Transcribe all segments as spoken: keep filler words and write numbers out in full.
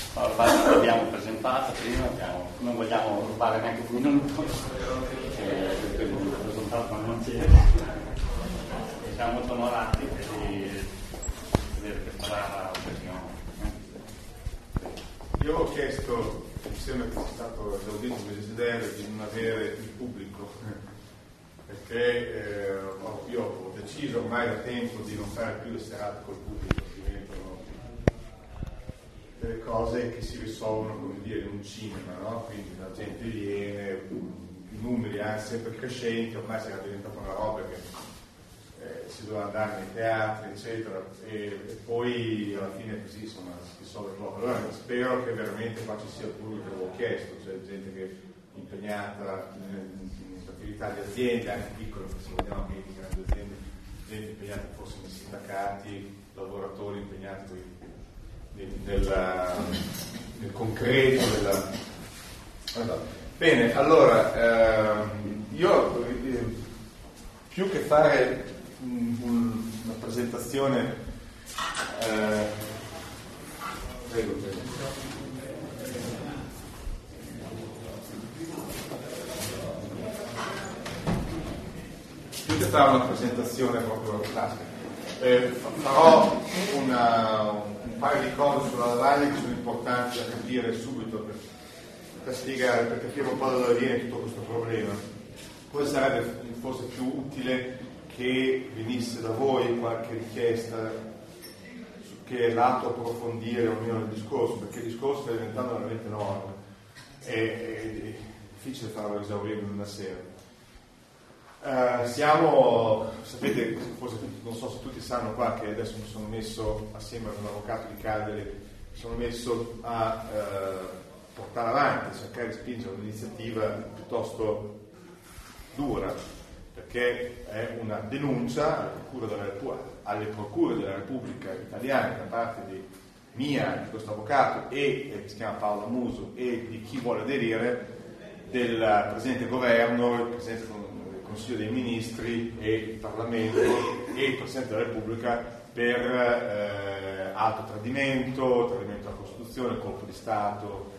Ormai l'abbiamo presentata prima, abbiamo, non vogliamo rubare neanche un minuto, eh, per il risultato non c'è. Siamo molto onorati di vedere che sarà l'occasione. Io ho chiesto, mi sembra che sia stato esaudito il desiderio di non avere il pubblico, perché eh, io ho deciso ormai da tempo di non fare più le serate col pubblico, diventano delle cose che si risolvono, come dire, in un cinema, no? Quindi la gente viene, i numeri anche sempre crescenti, ormai sarà diventata una roba che eh, si doveva andare nei teatri, eccetera, e, e poi alla fine così insomma si risolve poco. Allora spero che veramente qua ci sia il pubblico che avevo chiesto, cioè gente che è impegnata in, in attività di aziende, anche piccole, se vogliamo anche di grandi aziende, gente impegnata forse nei sindacati, lavoratori impegnati poi Del, del concreto della... allora, bene, allora ehm, io eh, più che fare un, un, una presentazione eh, prego, prego. più che fare una presentazione proprio classica eh, farò una, un paio di cose sulla lavagna che sono importanti da capire subito per, per spiegare, per capire un po' da dove viene tutto questo problema. Poi sarebbe forse più utile che venisse da voi qualche richiesta su che lato approfondire ognuno del discorso, perché il discorso sta diventando veramente enorme e è difficile farlo esaurire in una sera. Uh, siamo, sapete, forse non so se tutti sanno qua che adesso mi sono messo assieme ad un avvocato di Cagliari, mi sono messo a uh, portare avanti, a cercare di spingere un'iniziativa piuttosto dura, perché è una denuncia alle procure della, alle procure della Repubblica Italiana da parte di mia, di questo avvocato, e eh, che si chiama Paolo Muso, e di chi vuole aderire, del presente governo, il presidente Consiglio dei Ministri e il Parlamento e il Presidente della Repubblica per eh, alto tradimento, tradimento alla Costituzione, colpo di Stato,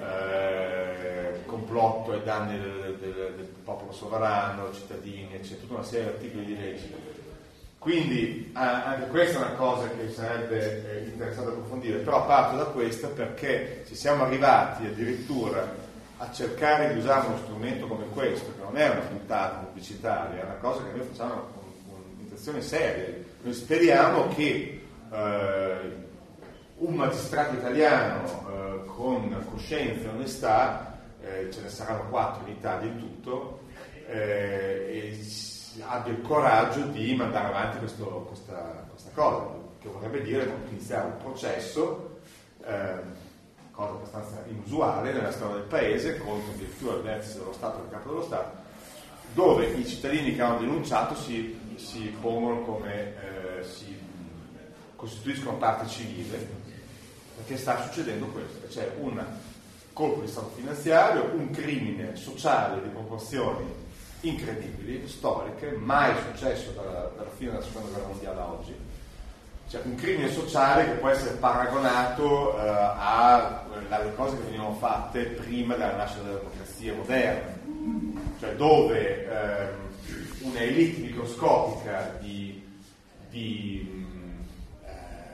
eh, complotto ai danni del, del, del popolo sovrano, cittadini, eccetera, tutta una serie di articoli di legge. Quindi anche questa è una cosa che sarebbe eh, interessante approfondire, però parto da questa perché se siamo arrivati addirittura a cercare di usare uno strumento come questo, che non è una puntata pubblicitaria, è una cosa che noi facciamo con, con un'intenzione seria. Noi speriamo che eh, un magistrato italiano eh, con coscienza e onestà, eh, ce ne saranno quattro in Italia in tutto, eh, e abbia il coraggio di mandare avanti questo, questa, questa cosa, che vorrebbe dire iniziare un processo eh, cosa abbastanza inusuale nella storia del paese, contro addirittura il vertice dello Stato e il capo dello Stato, dove i cittadini che hanno denunciato si, si pongono come, eh, si costituiscono parte civile, perché sta succedendo questo, c'è un colpo di Stato finanziario, un crimine sociale di proporzioni incredibili, storiche, mai successo dalla, dalla fine della seconda guerra mondiale a oggi. Cioè un crimine sociale che può essere paragonato uh, alle cose che venivano fatte prima della nascita della democrazia moderna, cioè dove um, una elite microscopica di, di uh,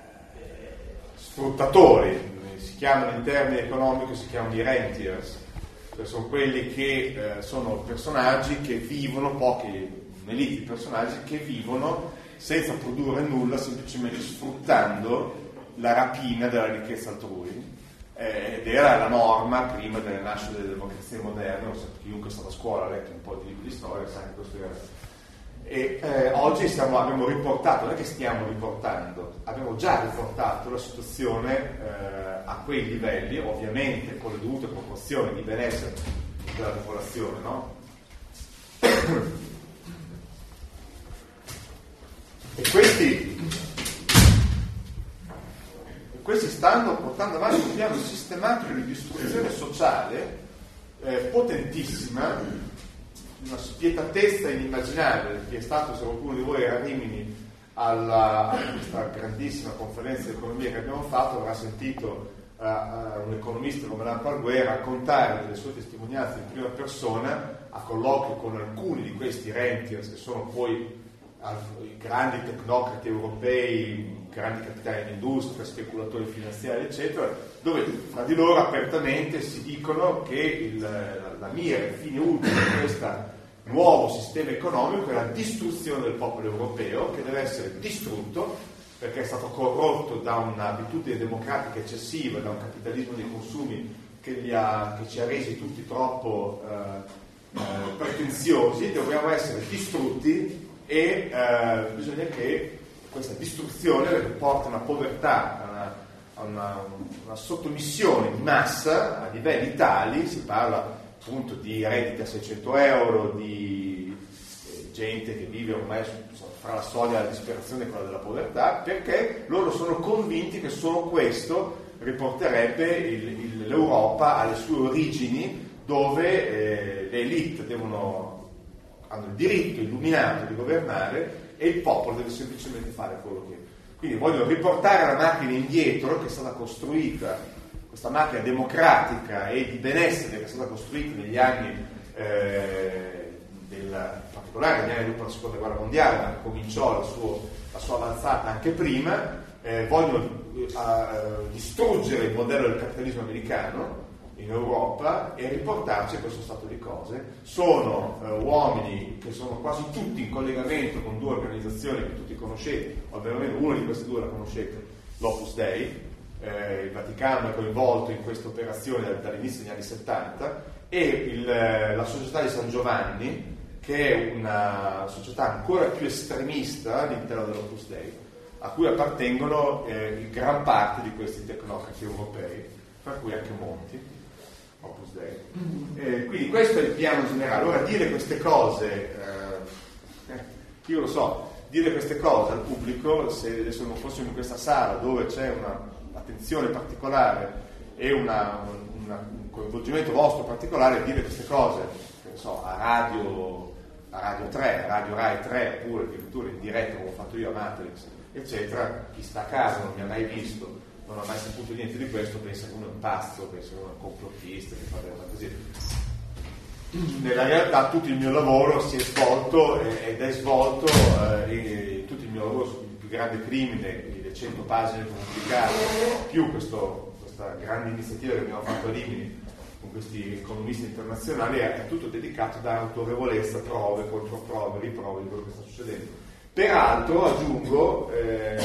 sfruttatori, si chiamano in termini economici, si chiamano i rentiers, cioè sono quelli che uh, sono personaggi che vivono, pochi, un'elite di personaggi che vivono senza produrre nulla, semplicemente sfruttando la rapina della ricchezza altrui, eh, ed era la norma prima delle nascite delle democrazie moderne. Non so, chiunque è stato a scuola ha letto un po' di libri di storia, sa che questo era. E eh, oggi stiamo, abbiamo riportato, non è che stiamo riportando, abbiamo già riportato la situazione eh, a quei livelli, ovviamente con le dovute proporzioni di benessere della popolazione, no? E questi, questi stanno portando avanti un piano sistematico di distruzione sociale eh, potentissima, una spietatezza inimmaginabile. Chi è stato, se qualcuno di voi era a Rimini alla, a questa grandissima conferenza di economia che abbiamo fatto, avrà sentito uh, uh, un economista come Lampard Guerra raccontare delle sue testimonianze in prima persona a colloquio con alcuni di questi rentiers che sono poi i grandi tecnocrati europei, grandi capitali d'industria, speculatori finanziari eccetera, dove fra di loro apertamente si dicono che il, la mira, il fine ultimo di questo nuovo sistema economico è la distruzione del popolo europeo, che deve essere distrutto perché è stato corrotto da un'abitudine democratica eccessiva, da un capitalismo dei consumi che, li ha, che ci ha resi tutti troppo eh, eh, pretenziosi. Dobbiamo essere distrutti e eh, bisogna che questa distruzione porti a una povertà, a una, a una, una sottomissione di massa a livelli tali. Si parla appunto di redditi a seicento euro, di eh, gente che vive ormai insomma, fra la soglia della disperazione e quella della povertà, perché loro sono convinti che solo questo riporterebbe il, il, l'Europa alle sue origini, dove eh, le elite devono hanno il diritto illuminato di governare e il popolo deve semplicemente fare quello che... Quindi vogliono riportare la macchina indietro, che è stata costruita, questa macchina democratica e di benessere che è stata costruita negli anni, eh, del, in particolare negli anni dopo la seconda guerra mondiale, ma cominciò la, suo, la sua avanzata anche prima. Eh, vogliono eh, distruggere il modello del capitalismo americano in Europa e riportarci a questo stato di cose. Sono eh, uomini che sono quasi tutti in collegamento con due organizzazioni che tutti conoscete, o almeno una di queste due la conoscete, l'Opus Dei. Eh, il Vaticano è coinvolto in questa operazione dall'inizio degli anni settanta, e il, la Società di San Giovanni, che è una società ancora più estremista all'interno dell'Opus Dei, a cui appartengono eh, gran parte di questi tecnocrati europei, fra cui anche Monti, Opus Dei. Eh, quindi questo è il piano generale. Ora, dire queste cose, eh, io lo so, dire queste cose al pubblico, se adesso non fossimo in questa sala dove c'è una attenzione particolare e una, una, un coinvolgimento vostro particolare, dire queste cose, che ne so, a radio, a Radio tre, a Radio Rai tre, oppure addirittura in diretta come ho fatto io a Matrix, eccetera, chi sta a casa non mi ha mai visto, non ha mai saputo niente di questo, pensa che uno è un pazzo, pensa che uno è un complottista, che fa delle fantasie. Nella realtà tutto il mio lavoro si è svolto eh, ed è svolto eh, e tutto il mio lavoro sul più grande crimine, le cento pagine pubblicate, più questo, questa grande iniziativa che abbiamo fatto a Rimini con questi economisti internazionali, è, è tutto dedicato a dare autorevolezza, prove, controprove, riprove di quello che sta succedendo. Peraltro aggiungo, eh,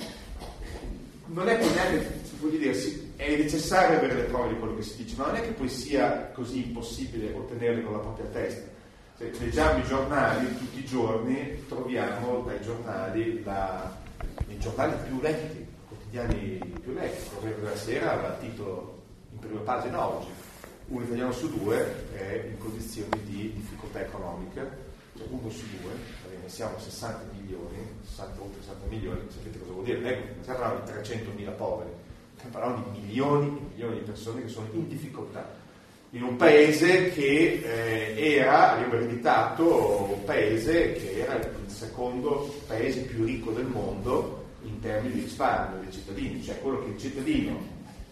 non è poi neanche, voglio dire, sì, è necessario avere le prove di quello che si dice, ma non è che poi sia così impossibile ottenerle con la propria testa. Se leggiamo i giornali tutti i giorni, troviamo dai giornali la, i giornali più letti, i quotidiani più letti. Il Corriere della Sera aveva il titolo in prima pagina oggi: un italiano su due è in condizioni di difficoltà economica, cioè uno su due, ne siamo sessanta milioni, sessanta, oltre sessanta milioni, sapete cosa vuol dire? Non stiamo parlando di trecentomila poveri, stiamo parlando di milioni e milioni di persone che sono in difficoltà, in un paese che eh, era, abbiamo ereditato un paese che era il secondo paese più ricco del mondo in termini di risparmio dei cittadini, cioè quello che il cittadino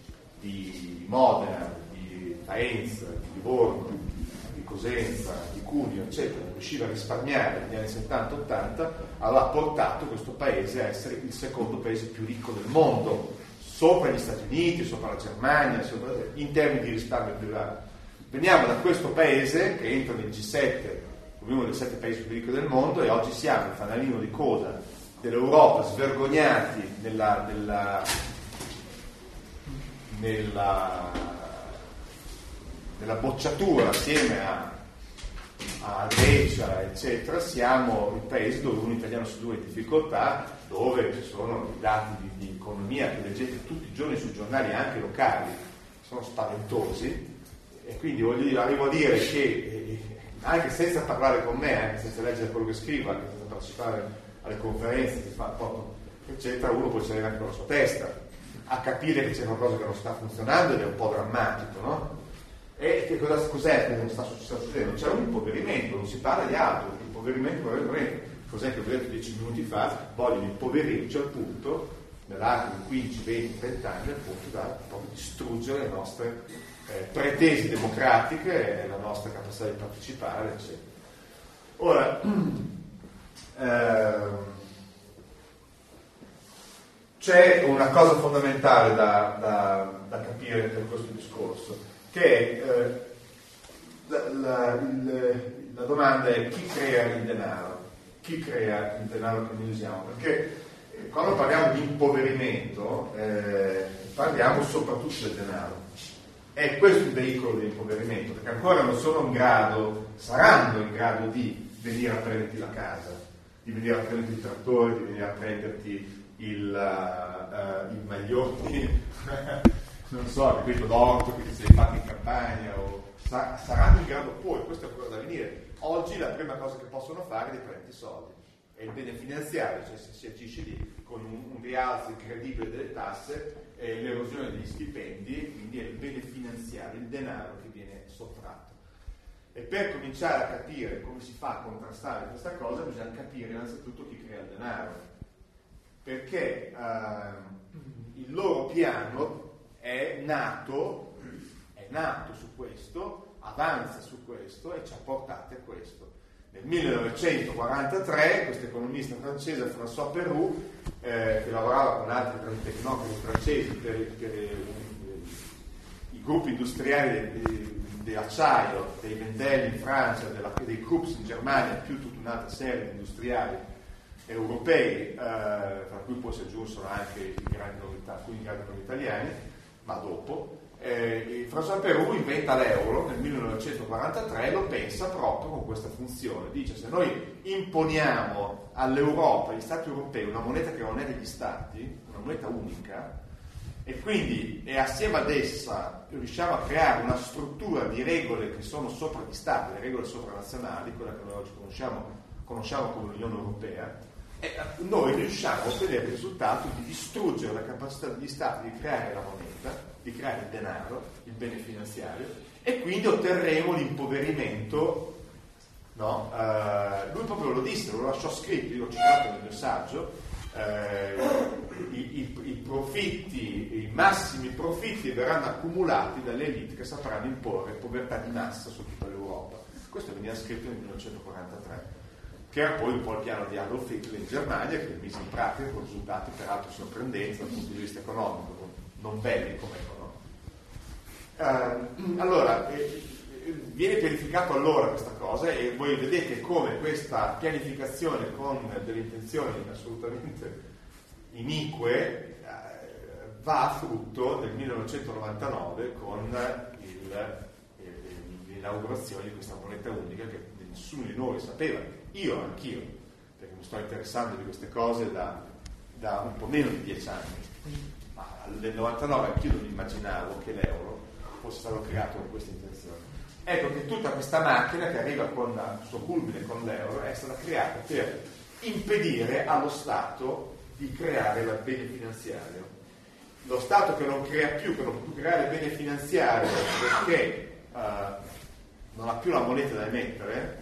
di Modena, di Faenza, di Livorno, di Cosenza, di Cuneo, eccetera, riusciva a risparmiare negli anni settanta ottanta, aveva portato questo paese a essere il secondo paese più ricco del mondo, sopra gli Stati Uniti, sopra la Germania, sopra, in termini di risparmio privato. Veniamo da questo paese che entra nel G sette come uno dei sette paesi più ricchi del mondo, e oggi siamo il fanalino di coda dell'Europa, svergognati nella, nella, nella, nella bocciatura assieme a, a Grecia, eccetera. Siamo il paese dove un italiano su due è in difficoltà, dove ci sono i dati di, di economia che leggete tutti i giorni sui giornali anche locali, sono spaventosi. E quindi voglio dire, arrivo a dire che eh, anche senza parlare con me, anche senza leggere quello che scrivo, anche senza partecipare alle conferenze che fa, eccetera, uno può salire anche con la sua testa a capire che c'è qualcosa che non sta funzionando ed è un po' drammatico, no? E che cosa, cos'è che non sta succedendo? C'è un impoverimento, non si parla di altro, l'impoverimento, cos'è che ho detto dieci minuti fa? Vogliono impoverirci al punto nell'arco di quindici, venti, trenta anni, appunto da proprio distruggere le nostre eh, pretese democratiche e la nostra capacità di partecipare, eccetera. Ora, ehm, c'è una cosa fondamentale da, da, da capire per questo discorso, che eh, la, la, il, la domanda è: chi crea il denaro? Chi crea il denaro che noi usiamo? Perché eh, quando parliamo di impoverimento eh, parliamo soprattutto del denaro. È questo il veicolo dell'impoverimento, perché ancora non sono in grado, saranno in grado di venire a prenderti la casa, di venire a prenderti il trattore, di venire a prenderti il, uh, uh, il maglione, non so, il pezzo d'orto che ti sei fatto in campagna, o sa- saranno in grado poi, questo è ancora da venire. Oggi la prima cosa che possono fare è di prendere i soldi, è il bene finanziario, cioè se si agisce lì con un, un rialzo incredibile delle tasse e l'erosione degli stipendi, quindi è il bene finanziario, il denaro che viene sottratto. E per cominciare a capire come si fa a contrastare questa cosa bisogna capire innanzitutto chi crea il denaro, perché uh, il loro piano è nato, è nato su questo, avanza su questo e ci ha portati a questo. Nel millenovecentoquarantatré questo economista francese, François Pérou, eh, che lavorava con altri grandi tecnocrati francesi per, per eh, i gruppi industriali dell'acciaio, dei Wendel in Francia, della, dei Krups in Germania, più tutta un'altra serie di industriali europei, eh, tra cui poi si aggiunsero anche i grandi novità, alcuni grandi novità italiani, ma dopo. Eh, François Pérou inventa l'euro nel millenovecentoquarantatré e lo pensa proprio con questa funzione. Dice: se noi imponiamo all'Europa, agli Stati europei, una moneta che non è degli Stati, una moneta unica, e quindi e assieme ad essa riusciamo a creare una struttura di regole che sono sopra gli Stati, le regole sovranazionali, quella che noi oggi conosciamo, conosciamo come l'Unione Europea, e noi riusciamo a ottenere il risultato di distruggere la capacità degli Stati di creare la moneta, di creare il denaro, il bene finanziario, e quindi otterremo l'impoverimento, no? Uh, lui proprio lo disse, lo lasciò scritto, io l'ho citato nel mio saggio, uh, i, i, i profitti, i massimi profitti verranno accumulati dalle elite che sapranno imporre povertà di massa su tutta l'Europa. Questo veniva scritto nel millenovecentoquarantatré, che era poi un po' il piano di Adolf Hitler in Germania, che mise in pratica con risultati peraltro sorprendenti dal punto di vista economico, non belli come economico. Uh, allora, eh, viene pianificato allora questa cosa, e voi vedete come questa pianificazione con delle intenzioni assolutamente inique eh, va a frutto nel millenovecentonovantanove con il, eh, l'inaugurazione di questa moneta unica che nessuno di noi sapeva, io anch'io, perché mi sto interessando di queste cose da, da un po' meno di dieci anni, ma nel novantanove anch'io non immaginavo che l'euro fosse stato creato con questa intenzione. Ecco che tutta questa macchina che arriva con il suo culmine con l'euro è stata creata per impedire allo Stato di creare il bene finanziario. Lo Stato che non crea più, che non può creare il bene finanziario perché uh, non ha più la moneta da emettere,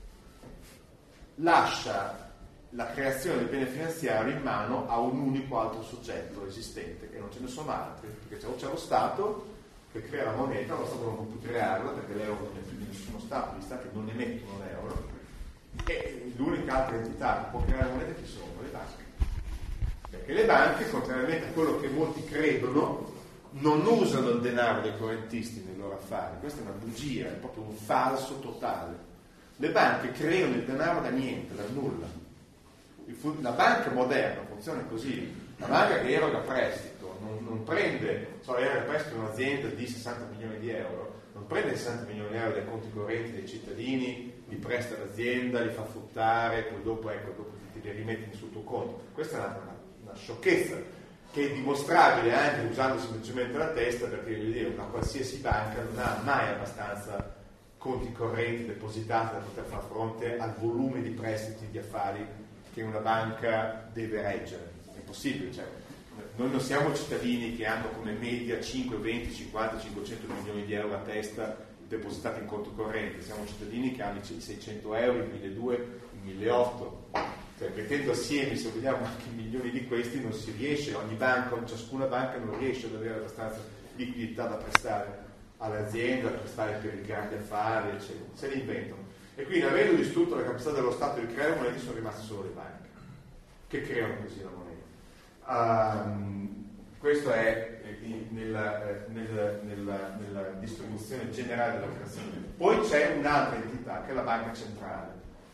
lascia la creazione del bene finanziario in mano a un unico altro soggetto esistente, che non ce ne sono altri, perché c'è, c'è lo Stato che crea la moneta, lo Stato non può più crearla perché l'euro non è più di nessuno Stato, gli Stati non emettono l'euro, e l'unica altra entità che può creare moneta chi sono? Le banche. Perché le banche, contrariamente a quello che molti credono, non usano il denaro dei correntisti nei loro affari. Questa è una bugia, è proprio un falso totale. Le banche creano il denaro da niente, da nulla. La banca moderna funziona così. La banca che eroga prestito non, non prende, so, eroga prestito un'azienda di sessanta milioni di euro, non prende sessanta milioni di euro dai conti correnti dei cittadini, li presta all'azienda, li fa fruttare, poi dopo, ecco, dopo ti, ti li rimetti sul tuo conto. Questa è una, una, una sciocchezza che è dimostrabile anche usando semplicemente la testa, perché voglio dire, una qualsiasi banca non ha mai abbastanza conti correnti depositati da poter far fronte al volume di prestiti di affari che una banca deve reggere. È impossibile, cioè, noi non siamo cittadini che hanno come media cinque, venti, cinquanta, cinquecento milioni di euro a testa depositati in conto corrente, siamo cittadini che hanno i seicento euro, i milleduecento, i milleottocento, cioè, mettendo assieme, se vogliamo, anche milioni di questi, non si riesce, ogni banca, ciascuna banca non riesce ad avere abbastanza liquidità da prestare alle aziende, da prestare per i grandi affari, eccetera. Se li inventano. E quindi, avendo distrutto la capacità dello Stato di creare monete, sono rimaste solo le banche che creano così la moneta. Um, questo è eh, nella, eh, nella, nella, nella distribuzione generale della creazione. Poi c'è un'altra entità che è la banca centrale,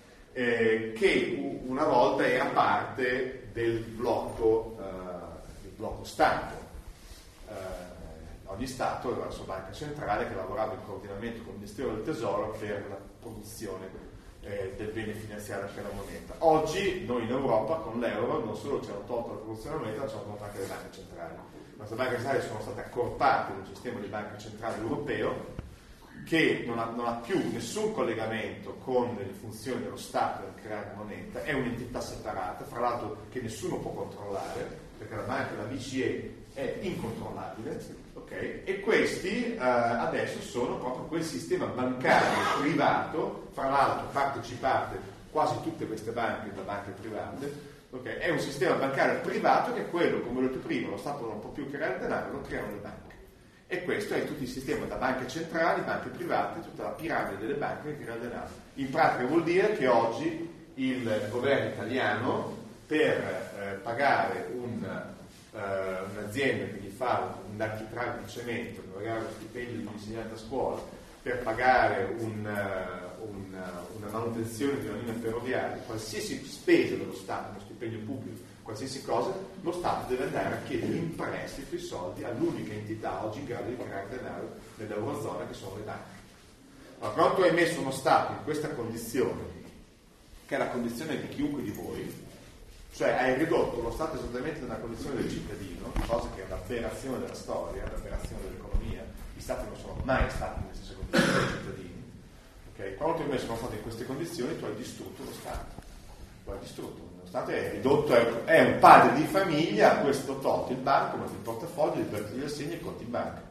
eh, che una volta era parte del blocco, eh, del blocco Stato. Eh, ogni Stato aveva la sua banca centrale che lavorava in coordinamento con il Ministero del Tesoro per la produzione eh, del bene finanziario che è la moneta. Oggi noi in Europa con l'euro non solo ci hanno tolto la produzione della moneta, ma ci hanno tolto anche le banche centrali. Queste banche centrali sono state accorpate nel sistema di banca centrale europeo, che non ha, non ha più nessun collegamento con le funzioni dello Stato nel creare moneta, è un'entità separata, fra l'altro che nessuno può controllare, perché la banca, la B C E, è incontrollabile, okay? E questi eh, adesso sono proprio quel sistema bancario privato, fra l'altro partecipate quasi tutte queste banche da banche private, okay? È un sistema bancario privato che è quello, come ho detto prima, lo Stato non può più creare denaro, lo creano le banche. E questo è tutto il sistema da banche centrali, banche private, tutta la piramide delle banche che crea il denaro. In pratica vuol dire che oggi il governo italiano per eh, pagare un, eh, un'azienda che gli fa un architrave di cemento, per pagare lo stipendio di un insegnante a scuola, per pagare un, uh, un, uh, una manutenzione di una linea ferroviaria, qualsiasi spesa dello Stato, uno stipendio pubblico, qualsiasi cosa, lo Stato deve andare a chiedere in prestito i soldi all'unica entità oggi in grado di creare denaro nell'Eurozona, che sono le banche. Ma quando tu hai messo uno Stato in questa condizione, che è la condizione di chiunque di voi, cioè hai ridotto lo Stato esattamente nella condizione del cittadino, cosa che è un'aberrazione della storia, un'aberrazione dell'economia, gli Stati non sono mai stati nelle stesse condizioni dei cittadini. Okay? Quando tu hai messo uno Stato in queste condizioni, tu hai distrutto lo Stato. Lo hai distrutto. Lo Stato è ridotto, è un padre di famiglia, questo tolto il banco, il portafoglio, il assegno e i conti in banca.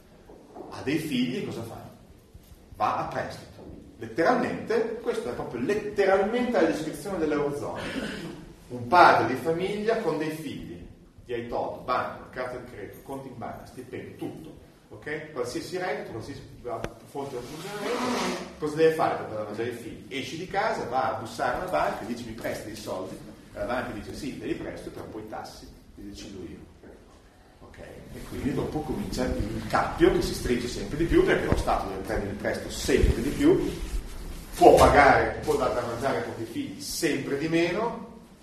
Ha dei figli, cosa fa? Va a prestito. Letteralmente, questo è proprio letteralmente la descrizione dell'Eurozona. Un padre di famiglia con dei figli, gli hai tolto banca, carta di credito, conti in banca, stipendio, tutto. Okay? Qualsiasi reddito, qualsiasi fonte di funzionamento, cosa deve fare per mangiare i figli? Esci di casa, va a bussare alla banca, dice mi presti i soldi, la banca dice sì, te li presto, però poi tassi, li decido io. Okay? E quindi dopo comincia il cappio che si stringe sempre di più, perché lo Stato deve prendere il prestito sempre di più, può pagare, può dare da mangiare ai propri figli sempre di meno.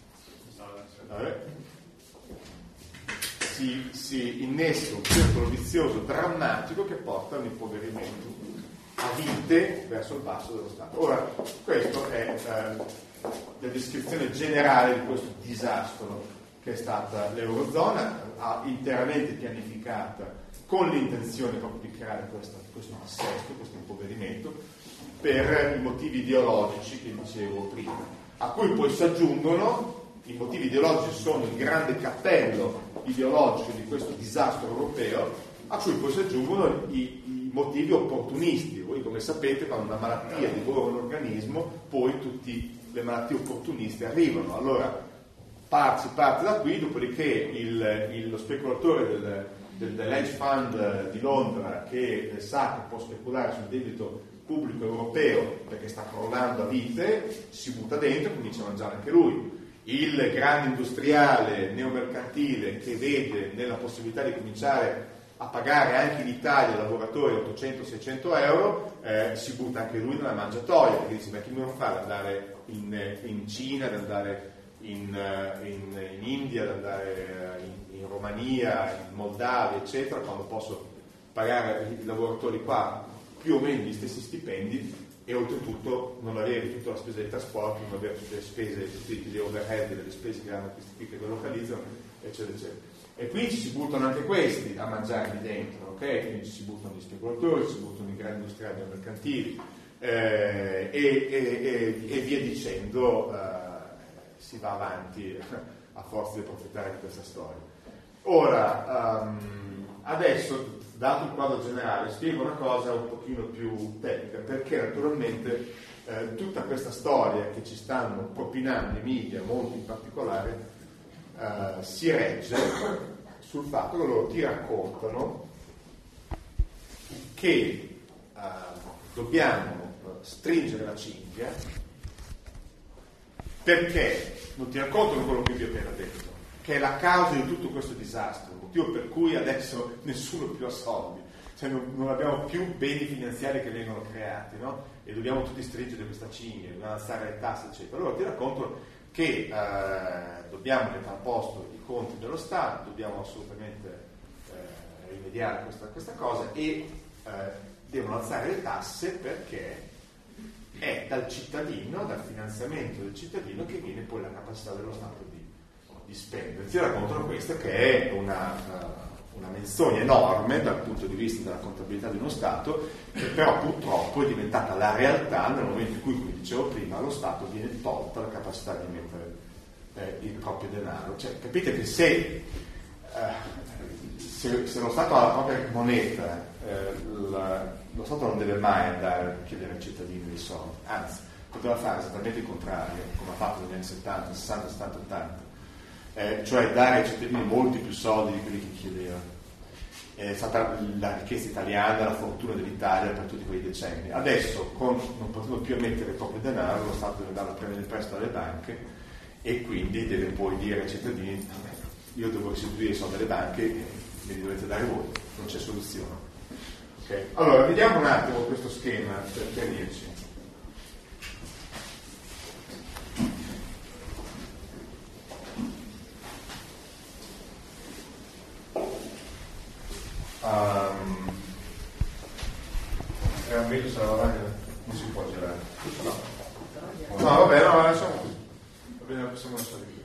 Si, si innesca un circolo vizioso drammatico che porta a un impoverimento a vite verso il basso dello Stato. Ora, questa è eh, la descrizione generale di questo disastro che è stata l'Eurozona, ha interamente pianificata con l'intenzione proprio di creare questo, questo dissesto, questo impoverimento, per i motivi ideologici che dicevo prima, a cui poi si aggiungono. I motivi ideologici sono il grande cappello ideologico di questo disastro europeo, a cui poi si aggiungono i, i motivi opportunisti. Voi, come sapete, quando una malattia divora un organismo, poi tutte le malattie opportuniste arrivano. Allora par, si parte da qui, dopodiché il, il, lo speculatore del, del, dell'hedge fund di Londra, che sa che può speculare sul debito pubblico europeo perché sta crollando a vite, si butta dentro e comincia a mangiare anche lui. Il grande industriale neomercantile che vede nella possibilità di cominciare a pagare anche in Italia lavoratori ottocento seicento euro, eh, si butta anche lui nella mangiatoia, perché dice: ma chi mi fa ad andare in, in Cina, ad andare in, in, in India, ad andare in, in Romania, in Moldavia, eccetera, quando posso pagare i lavoratori qua più o meno gli stessi stipendi, e oltretutto non avere tutta la spesa di trasporto, non avere tutte le spese, tutti gli overhead, le spese che hanno questi qui che delocalizzano, eccetera, eccetera. E quindi ci si buttano anche questi a mangiare lì dentro, ok? Quindi ci si buttano gli speculatori, ci si buttano i grandi industriali e mercantili, eh, e, e, e, e via dicendo, eh, si va avanti a forza di approfittare di questa storia. Ora, um, adesso, dato il quadro generale, spiego una cosa un pochino più tecnica, perché naturalmente eh, tutta questa storia che ci stanno propinando i media, molti in particolare, eh, si regge sul fatto che loro ti raccontano che eh, dobbiamo stringere la cinghia perché non ti raccontano quello che vi ho appena detto, che è la causa di tutto questo disastro, il motivo per cui adesso nessuno più ha soldi, cioè non, non abbiamo più beni finanziari che vengono creati, no? E dobbiamo tutti stringere questa cinghia, dobbiamo alzare le tasse, eccetera. Allora ti racconto che eh, dobbiamo mettere a posto i conti dello Stato, dobbiamo assolutamente eh, rimediare a questa, questa cosa e eh, devono alzare le tasse perché è dal cittadino, dal finanziamento del cittadino che viene poi la capacità dello Stato di, di spendere. Ti raccontano questo che è una, uh, una menzogna enorme dal punto di vista della contabilità di uno Stato, che però purtroppo è diventata la realtà nel momento in cui, come dicevo prima, allo Stato viene tolta la capacità di mettere eh, il proprio denaro. Cioè, capite che se, eh, se, se lo Stato ha la propria moneta, eh, la, lo Stato non deve mai andare a chiedere ai cittadini dei soldi, anzi poteva fare esattamente il contrario, come ha fatto negli anni settanta, sessanta, settanta, ottanta, eh, cioè dare ai cittadini molti più soldi di quelli che chiedeva. È stata la richiesta italiana, la fortuna dell'Italia per tutti quei decenni. Adesso, con, non potendo più emettere il proprio denaro, lo Stato deve darlo a prendere il prestito alle banche e quindi deve poi dire ai cittadini: io devo restituire i soldi alle banche e me li dovete dare voi, non c'è soluzione. Okay. Allora, vediamo un attimo questo schema per chiarirci. Um, è un video se la lavagna non si può girare. No, no va bene, no, lasciamo così. Va bene, possiamo lasciare qui.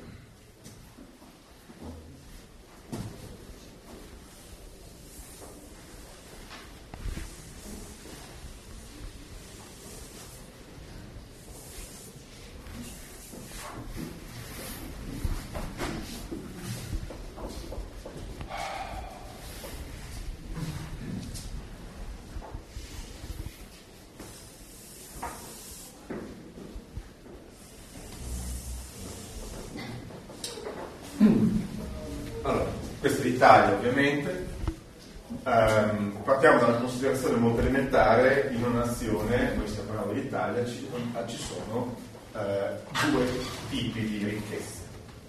Italia, ovviamente. Um, partiamo da una considerazione molto elementare: in una nazione, noi stiamo parlando dell'Italia, ci, ci sono uh, due tipi di ricchezze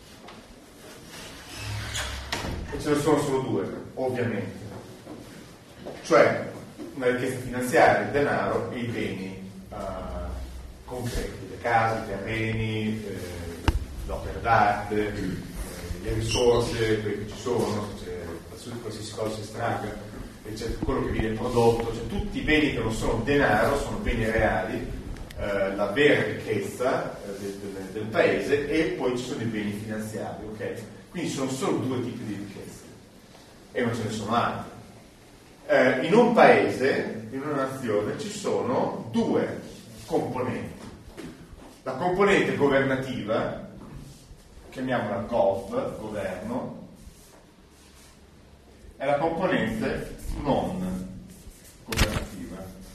e ce ne sono solo due, ovviamente, cioè una ricchezza finanziaria, il denaro, e i beni uh, concreti, le case, i terreni, eh, l'opera d'arte, eh, le risorse, quelle che ci sono, cioè, qualsiasi cosa si estragga, cioè, quello che viene prodotto, cioè, tutti i beni che non sono denaro, sono beni reali, eh, la vera ricchezza eh, del, del, del paese, e poi ci sono i beni finanziari, ok? Quindi ci sono solo due tipi di ricchezze e non ce ne sono altri. Eh, in un paese, in una nazione, ci sono due componenti: la componente governativa, chiamiamola gov, governo, è la componente non governativa.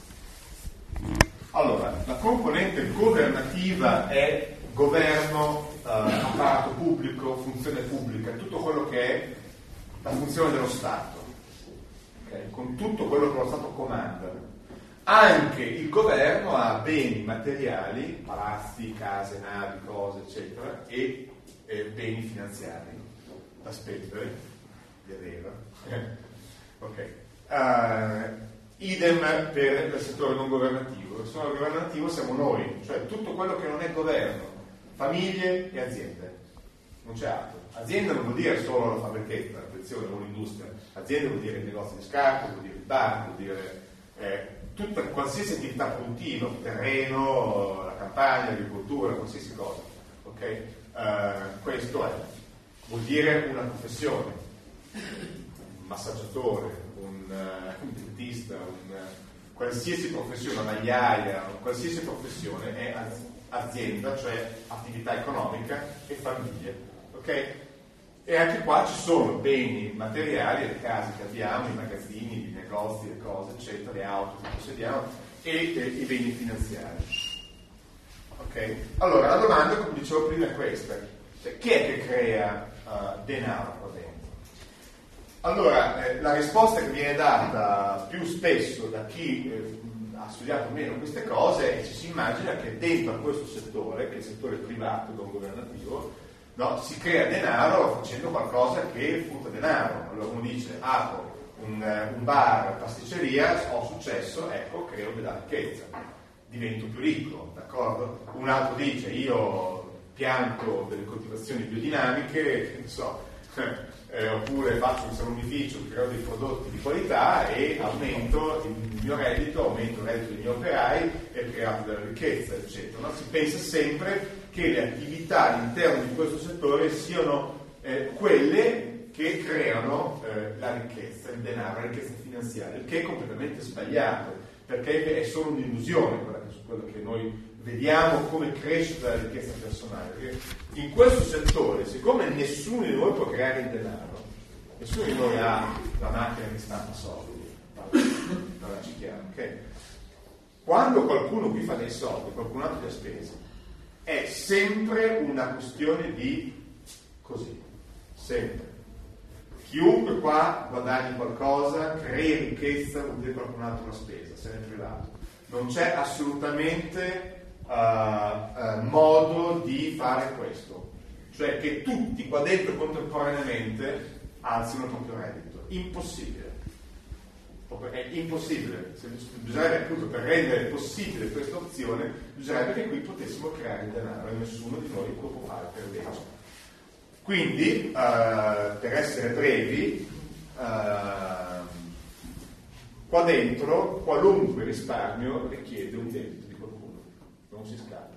Allora, la componente governativa è governo, eh, apparato pubblico, funzione pubblica, tutto quello che è la funzione dello Stato, okay? Con tutto quello che lo Stato comanda. Anche il governo ha beni materiali, palazzi, case, navi, cose, eccetera, e eh, beni finanziari da spendere, di avere. Ok. Uh, idem per il settore non governativo. Il settore governativo siamo noi, cioè tutto quello che non è governo, famiglie e aziende, non c'è altro. Azienda non vuol dire solo la fabbrichetta, attenzione, non l'industria. Azienda vuol dire il negozio di scarpe, vuol dire il bar, vuol dire eh, tutta, qualsiasi attività produttiva, terreno, la campagna, l'agricoltura, qualsiasi cosa. Ok? Uh, questo è, vuol dire una professione, un massaggiatore, un, uh, un dentista, un, uh, qualsiasi professione, una magliaia, qualsiasi professione è azienda, cioè attività economica e famiglie, ok? E anche qua ci sono beni materiali, le case che abbiamo, i magazzini, i negozi, le cose, eccetera, le auto che possediamo, e, e i beni finanziari. Okay? Allora, la domanda, come dicevo prima, è questa. Cioè, chi è che crea uh, denaro qua dentro? Allora, eh, la risposta che viene data più spesso da chi eh, ha studiato meno queste cose è che ci si immagina che dentro a questo settore, che è il settore privato non governativo, no, si crea denaro facendo qualcosa che frutta denaro. Allora uno dice, apro un, un bar, pasticceria, ho successo, ecco, creo della ricchezza, divento più ricco, d'accordo? Un altro dice, io pianto delle coltivazioni biodinamiche, non so, eh, oppure faccio un salonificio, creo dei prodotti di qualità e aumento il mio reddito, aumento il reddito dei miei operai e creato della ricchezza, eccetera. No? Si pensa sempre che le attività all'interno di questo settore siano eh, quelle che creano eh, la ricchezza, il denaro, la ricchezza finanziaria, il che è completamente sbagliato, perché è solo un'illusione quella che, quello che noi vediamo come crescita della ricchezza personale. Perché in questo settore, siccome nessuno di noi può creare il denaro, nessuno di noi ha la macchina che stampa soldi, parliamoci chiaro, ok? Quando qualcuno qui fa dei soldi, qualcun altro li ha spesi, è sempre una questione di così, sempre. Chiunque qua guadagni qualcosa, crei ricchezza, vuol dire qualcun altro l'ha spesa, se n'è privato. Non c'è assolutamente uh, uh, modo di fare questo, cioè che tutti qua dentro contemporaneamente alzino il proprio reddito. Impossibile. È impossibile. Se bisognerebbe, appunto, per rendere possibile questa opzione, bisognerebbe che qui potessimo creare il denaro e nessuno di noi lo può fare per legge. Quindi, uh, per essere brevi, uh, qua dentro qualunque risparmio richiede un debito di qualcuno, non si scappa.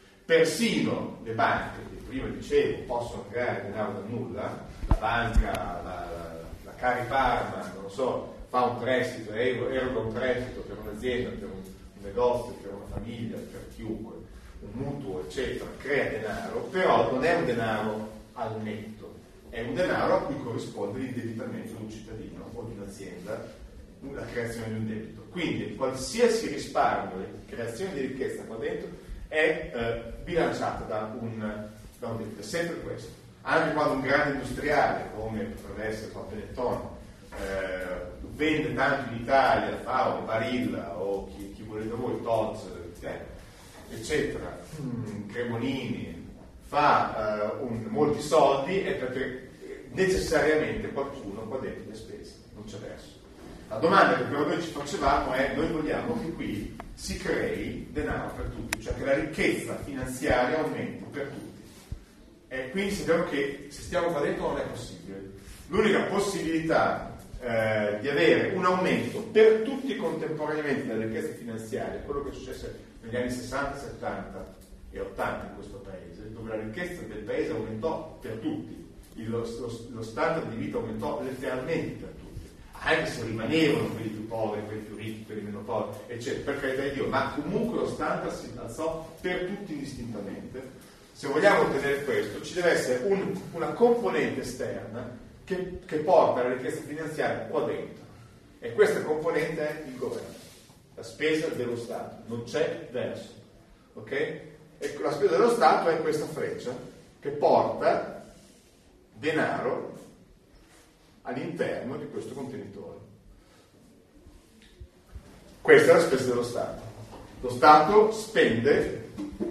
Persino le banche, che prima dicevo, possono creare denaro da nulla, la banca, la, la, la Cari Parma, non lo so, fa un prestito, eroga un prestito per un'azienda, per un, un negozio, per una famiglia, per chiunque, un mutuo, eccetera, crea denaro, però non è un denaro al netto, è un denaro a cui corrisponde l'indebitamento di un cittadino o di un'azienda, la creazione di un debito. Quindi qualsiasi risparmio e creazione di ricchezza qua dentro è eh, bilanciata da un, da un debito, è sempre questo. Anche quando un grande industriale, come potrebbe essere Benetton, eh, vende tanto in Italia, fa o Barilla o chi, chi volete voi, Tod's, eh, eccetera, mm, Cremonini, fa uh, un, molti soldi, è perché necessariamente qualcuno qua dentro le spese, non c'è verso. La domanda che però noi ci facevamo è: noi vogliamo che qui si crei denaro per tutti, cioè che la ricchezza finanziaria aumenti per tutti. E quindi sappiamo che se stiamo qua dentro non è possibile. L'unica possibilità eh, di avere un aumento per tutti contemporaneamente della ricchezza finanziaria, quello che è successo negli anni sessanta, settanta e ottanta in questo paese, dove la ricchezza del paese aumentò per tutti, il, lo, lo standard di vita aumentò letteralmente per tutti, anche se rimanevano quelli più poveri, quelli più ricchi, quelli meno poveri, eccetera, per carità di Dio, ma comunque lo standard si alzò per tutti indistintamente. Se vogliamo ottenere questo, ci deve essere un, una componente esterna che, che porta la ricchezza finanziaria qua dentro, e questa componente è il governo, la spesa dello Stato, non c'è verso, ok? E la spesa dello Stato è questa freccia che porta denaro all'interno di questo contenitore. Questa è la spesa dello Stato. Lo Stato spende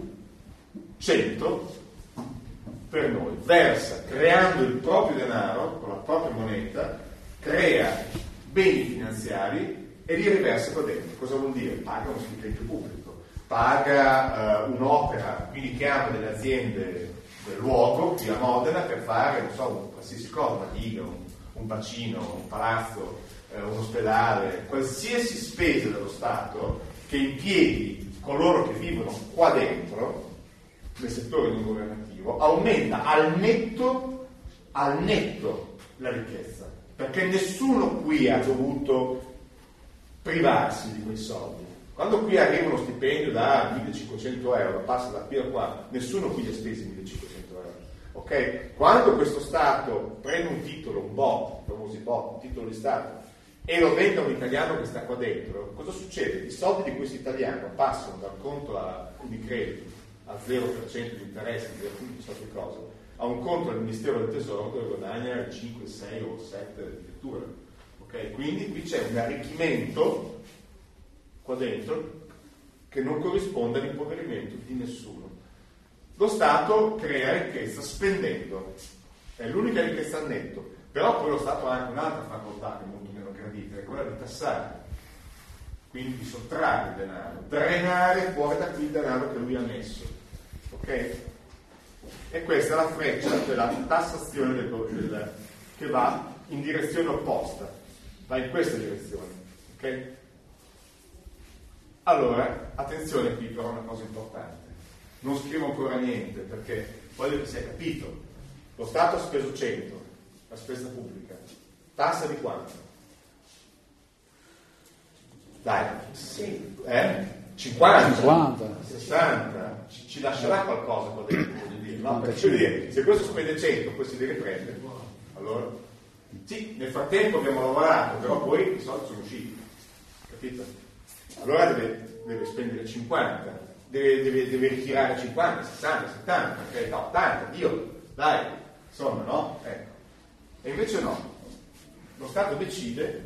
cento per noi, versa creando il proprio denaro con la propria moneta, crea beni finanziari e li riversa qua dentro. Cosa vuol dire? Paga uno stipendio pubblico, paga uh, un'opera, quindi chiama delle aziende del luogo qui a Modena per fare, non so, un qualsiasi cosa, una diga, un, un bacino, un palazzo, eh, un ospedale, qualsiasi spesa dello Stato che impieghi coloro che vivono qua dentro nel settore non governativo, aumenta al netto, al netto la ricchezza, perché nessuno qui ha dovuto privarsi di quei soldi. Quando qui arriva uno stipendio da millecinquecento euro, passa da qui a qua, nessuno qui ha spesi millecinquecento euro. Ok? Quando questo Stato prende un titolo, un B O T, i famosi B O T, un titolo di Stato, e lo vende a un italiano che sta qua dentro, cosa succede? I soldi di questo italiano passano dal conto a, di credito a zero per cento di interessi, zero per cento cosa, ha un conto al Ministero del Tesoro dove guadagna il cinque, sei o sette addirittura. Okay? Quindi qui c'è un arricchimento qua dentro che non corrisponde all'impoverimento di nessuno. Lo Stato crea ricchezza spendendo, è l'unica ricchezza al netto, però poi lo Stato ha anche un'altra facoltà che è molto meno gradita, è quella di tassare, quindi di sottrarre il denaro, drenare fuori da qui il denaro che lui ha messo. Ok? E questa è la freccia della tassazione del, del, che va in direzione opposta, va in questa direzione. Ok? Allora, attenzione qui però una cosa importante. Non scrivo ancora niente perché voglio che sia capito. Lo Stato ha speso cento, la spesa pubblica. Tassa di quanto? Dai, sì, eh? cinquanta, cinquanta, sessanta, ci, ci lascerà qualcosa qua dentro, voglio dire, no? Perché voglio dire, se questo spende cento, poi si deve prendere. Allora, sì, nel frattempo abbiamo lavorato, però poi i soldi sono usciti, capito? Allora deve, deve spendere cinquanta, deve, deve, deve ritirare cinquanta, sessanta, settanta, ok? No, ottanta, Dio, dai, insomma, no? Ecco. E invece no, lo Stato decide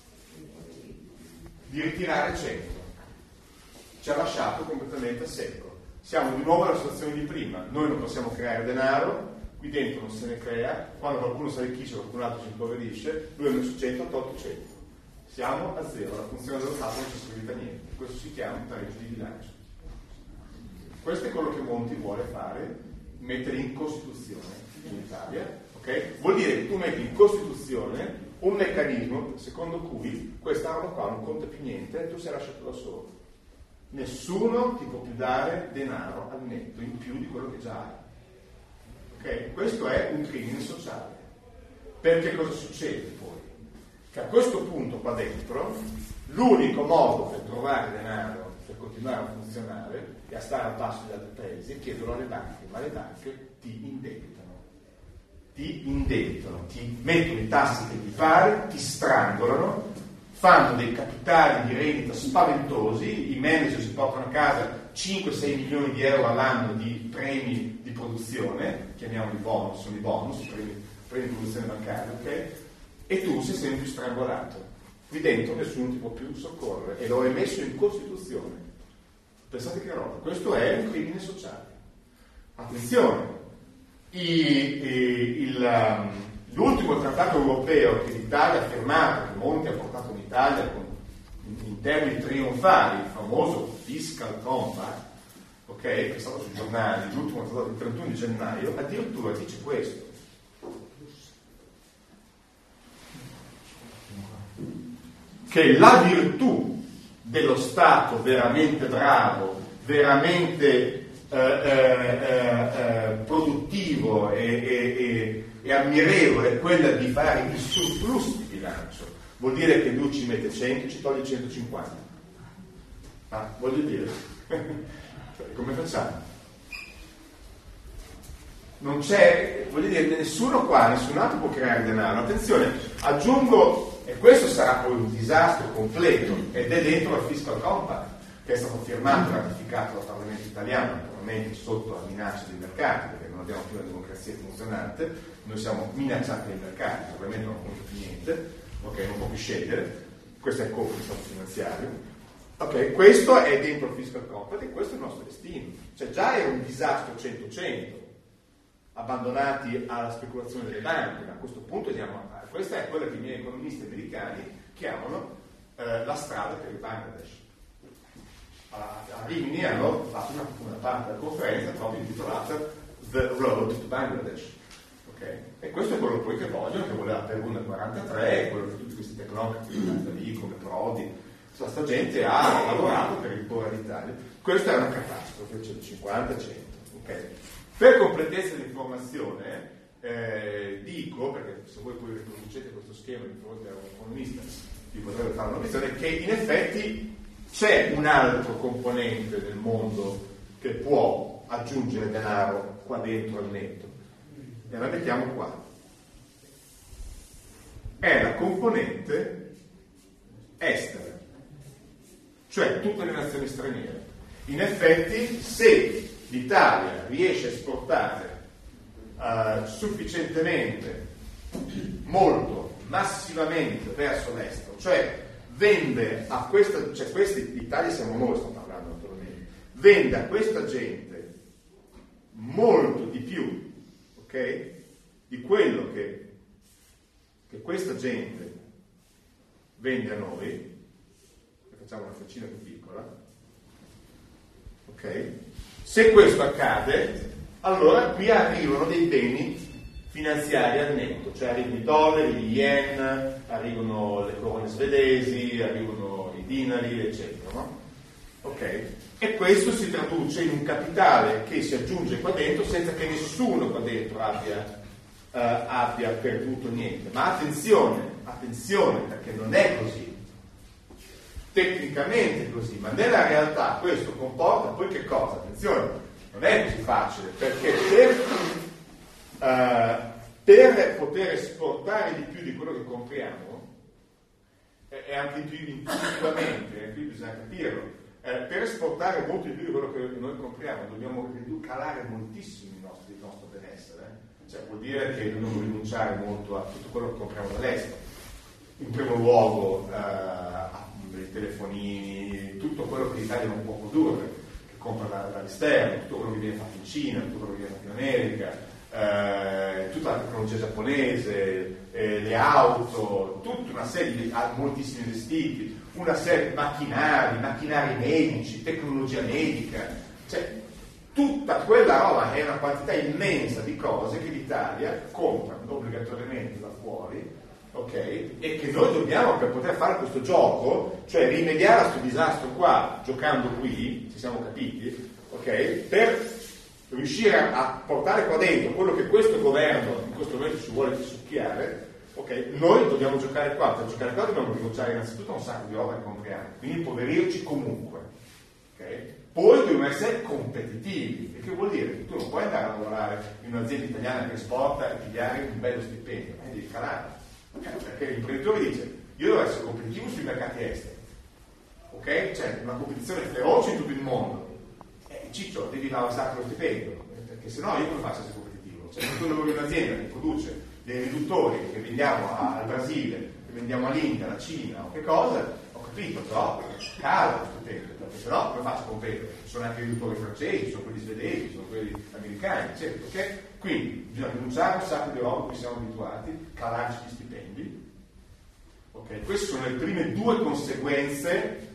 di ritirare cento, ci ha lasciato completamente a secco. Siamo di nuovo nella situazione di prima, noi non possiamo creare denaro, qui dentro non se ne crea, quando qualcuno si arricchisce, qualcun altro si impoverisce, lui ha messo cento, ha tolto cento. Siamo a zero, la funzione dello Stato non ci è servita niente, questo si chiama un pareggio di bilancio. Questo è quello che Monti vuole fare, mettere in Costituzione in Italia, ok? Vuol dire che tu metti in Costituzione un meccanismo secondo cui questa roba qua non conta più niente e tu sei lasciato da solo. Nessuno ti può più dare denaro al netto in più di quello che già hai. Ok? Questo è un crimine sociale. Perché cosa succede poi? Che a questo punto qua dentro l'unico modo per trovare denaro, per continuare a funzionare e a stare al passo degli altri paesi è chiederlo alle banche, ma le banche ti indebitano. Ti indebitano, ti mettono i tassi che ti pare, ti strangolano, fanno dei capitali di rendita spaventosi, i manager si portano a casa cinque sei milioni di euro all'anno di premi di produzione, chiamiamoli bonus, sono i bonus, premi, premi di produzione bancaria, ok? E tu sei sempre strangolato. Qui dentro nessuno ti può più soccorrere e lo hai messo in Costituzione. Pensate che roba, questo è un crimine sociale. Attenzione! I, i, il, um, l'ultimo trattato europeo che l'Italia ha firmato, che Monti ha portato in Italia con, in, in termini trionfali, il famoso Fiscal Compact, ok, che è stato sui giornali, l'ultimo trattato del trentuno di gennaio, addirittura dice questo: che la virtù dello Stato veramente bravo, veramente Eh, eh, eh, produttivo e, e, e, e ammirevole è quella di fare il surplus di bilancio. Vuol dire che lui ci mette cento, ci toglie centocinquanta. Ah, voglio dire, come facciamo? Non c'è, voglio dire, nessuno qua, nessun altro può creare denaro. Attenzione, aggiungo, e questo sarà poi un disastro completo, ed è dentro al Fiscal Compact, che è stato firmato e ratificato dal Parlamento italiano, naturalmente sotto la minaccia dei mercati, perché non abbiamo più una democrazia funzionante, noi siamo minacciati dai mercati, probabilmente non conta più niente, ok, non può più scegliere, questo è il colpo di stato finanziario. Ok, questo è dentro il Fiscal Compact e questo è il nostro destino. Cioè già è un disastro cento cento, abbandonati alla speculazione delle banche, ma a questo punto andiamo a fare. Questa è quella che i miei economisti americani chiamano eh, la strada per il Bangladesh. A Rimini hanno fatto una, una parte della conferenza proprio intitolata The Road to Bangladesh, okay? E questo è quello poi che vogliono, che voleva Perù nel quarantatré, quello che tutti questi tecnocrati lì come Prodi, questa gente ha lavorato per imporre l'Italia. Questa è una catastrofe, cioè cinquanta cento, okay? Per completezza di informazione eh, dico, perché se voi poi riproducete questo schema di fronte a un economista vi potrebbe fare una visione, che in effetti c'è un altro componente del mondo che può aggiungere denaro qua dentro al netto, e la mettiamo qua. È la componente estera, cioè tutte le nazioni straniere. In effetti, se l'Italia riesce a esportare uh, sufficientemente, molto, massivamente verso l'estero, cioè vende a questa, cioè questi, l'Italia siamo noi, sto parlando naturalmente, vende a questa gente molto di più, ok? Di quello che, che questa gente vende a noi, facciamo una freccina più piccola, ok? Se questo accade, allora qui arrivano dei beni finanziari al netto, cioè arrivano i dollari, gli yen, arrivano le corone svedesi, arrivano i dinari, eccetera, no? Ok? E questo si traduce in un capitale che si aggiunge qua dentro senza che nessuno qua dentro abbia, uh, abbia perduto niente. Ma attenzione, attenzione, perché non è così. Tecnicamente è così, ma nella realtà questo comporta poi che cosa? Attenzione, non è così facile, perché per... Uh, per poter esportare di più di quello che compriamo, e eh, anche intuitivamente, eh, qui bisogna capirlo, eh, per esportare molto di più di quello che noi compriamo dobbiamo calare moltissimo il nostro, il nostro benessere, eh? Cioè vuol dire che dobbiamo rinunciare molto a tutto quello che compriamo dall'estero, in primo luogo eh, ai telefonini, tutto quello che l'Italia non può produrre, che compra dall'esterno, tutto quello che viene fatto in Cina, tutto quello che viene fatto in America, Eh, tutta la tecnologia giapponese, eh, le auto, tutta una serie di ah, moltissimi vestiti, una serie di macchinari, macchinari medici, tecnologia medica, cioè tutta quella roba è una quantità immensa di cose che l'Italia compra obbligatoriamente da fuori, ok? E che noi dobbiamo, per poter fare questo gioco, cioè rimediare a questo disastro qua, giocando qui, ci siamo capiti, ok? Per riuscire a portare qua dentro quello che questo governo in questo momento ci vuole succhiare, ok? Noi dobbiamo giocare qua, per giocare qua dobbiamo rinunciare innanzitutto a un sacco di roba che compriamo, quindi impoverirci comunque, ok? Poi dobbiamo essere competitivi, e che vuol dire che tu non puoi andare a lavorare in un'azienda italiana che esporta e pigliare un bello stipendio, eh, devi calare, okay? Perché l'imprenditore dice io devo essere competitivo sui mercati esteri, ok? C'è una competizione feroce in tutto il mondo. Ciccio, devi alzare lo stipendio, perché sennò io come faccio a essere competitivo? Cioè, se tu lavori in un'azienda che produce dei riduttori che vendiamo al Brasile, che vendiamo all'India, alla Cina o che cosa, ho capito, però cala lo stipendio, perché sennò come faccio a competere? Ci sono anche i riduttori francesi, ci sono quelli svedesi, ci sono quelli americani, eccetera, ok? Quindi bisogna rinunciare a un sacco di roba a cui siamo abituati, calarci gli stipendi, ok? Queste sono le prime due conseguenze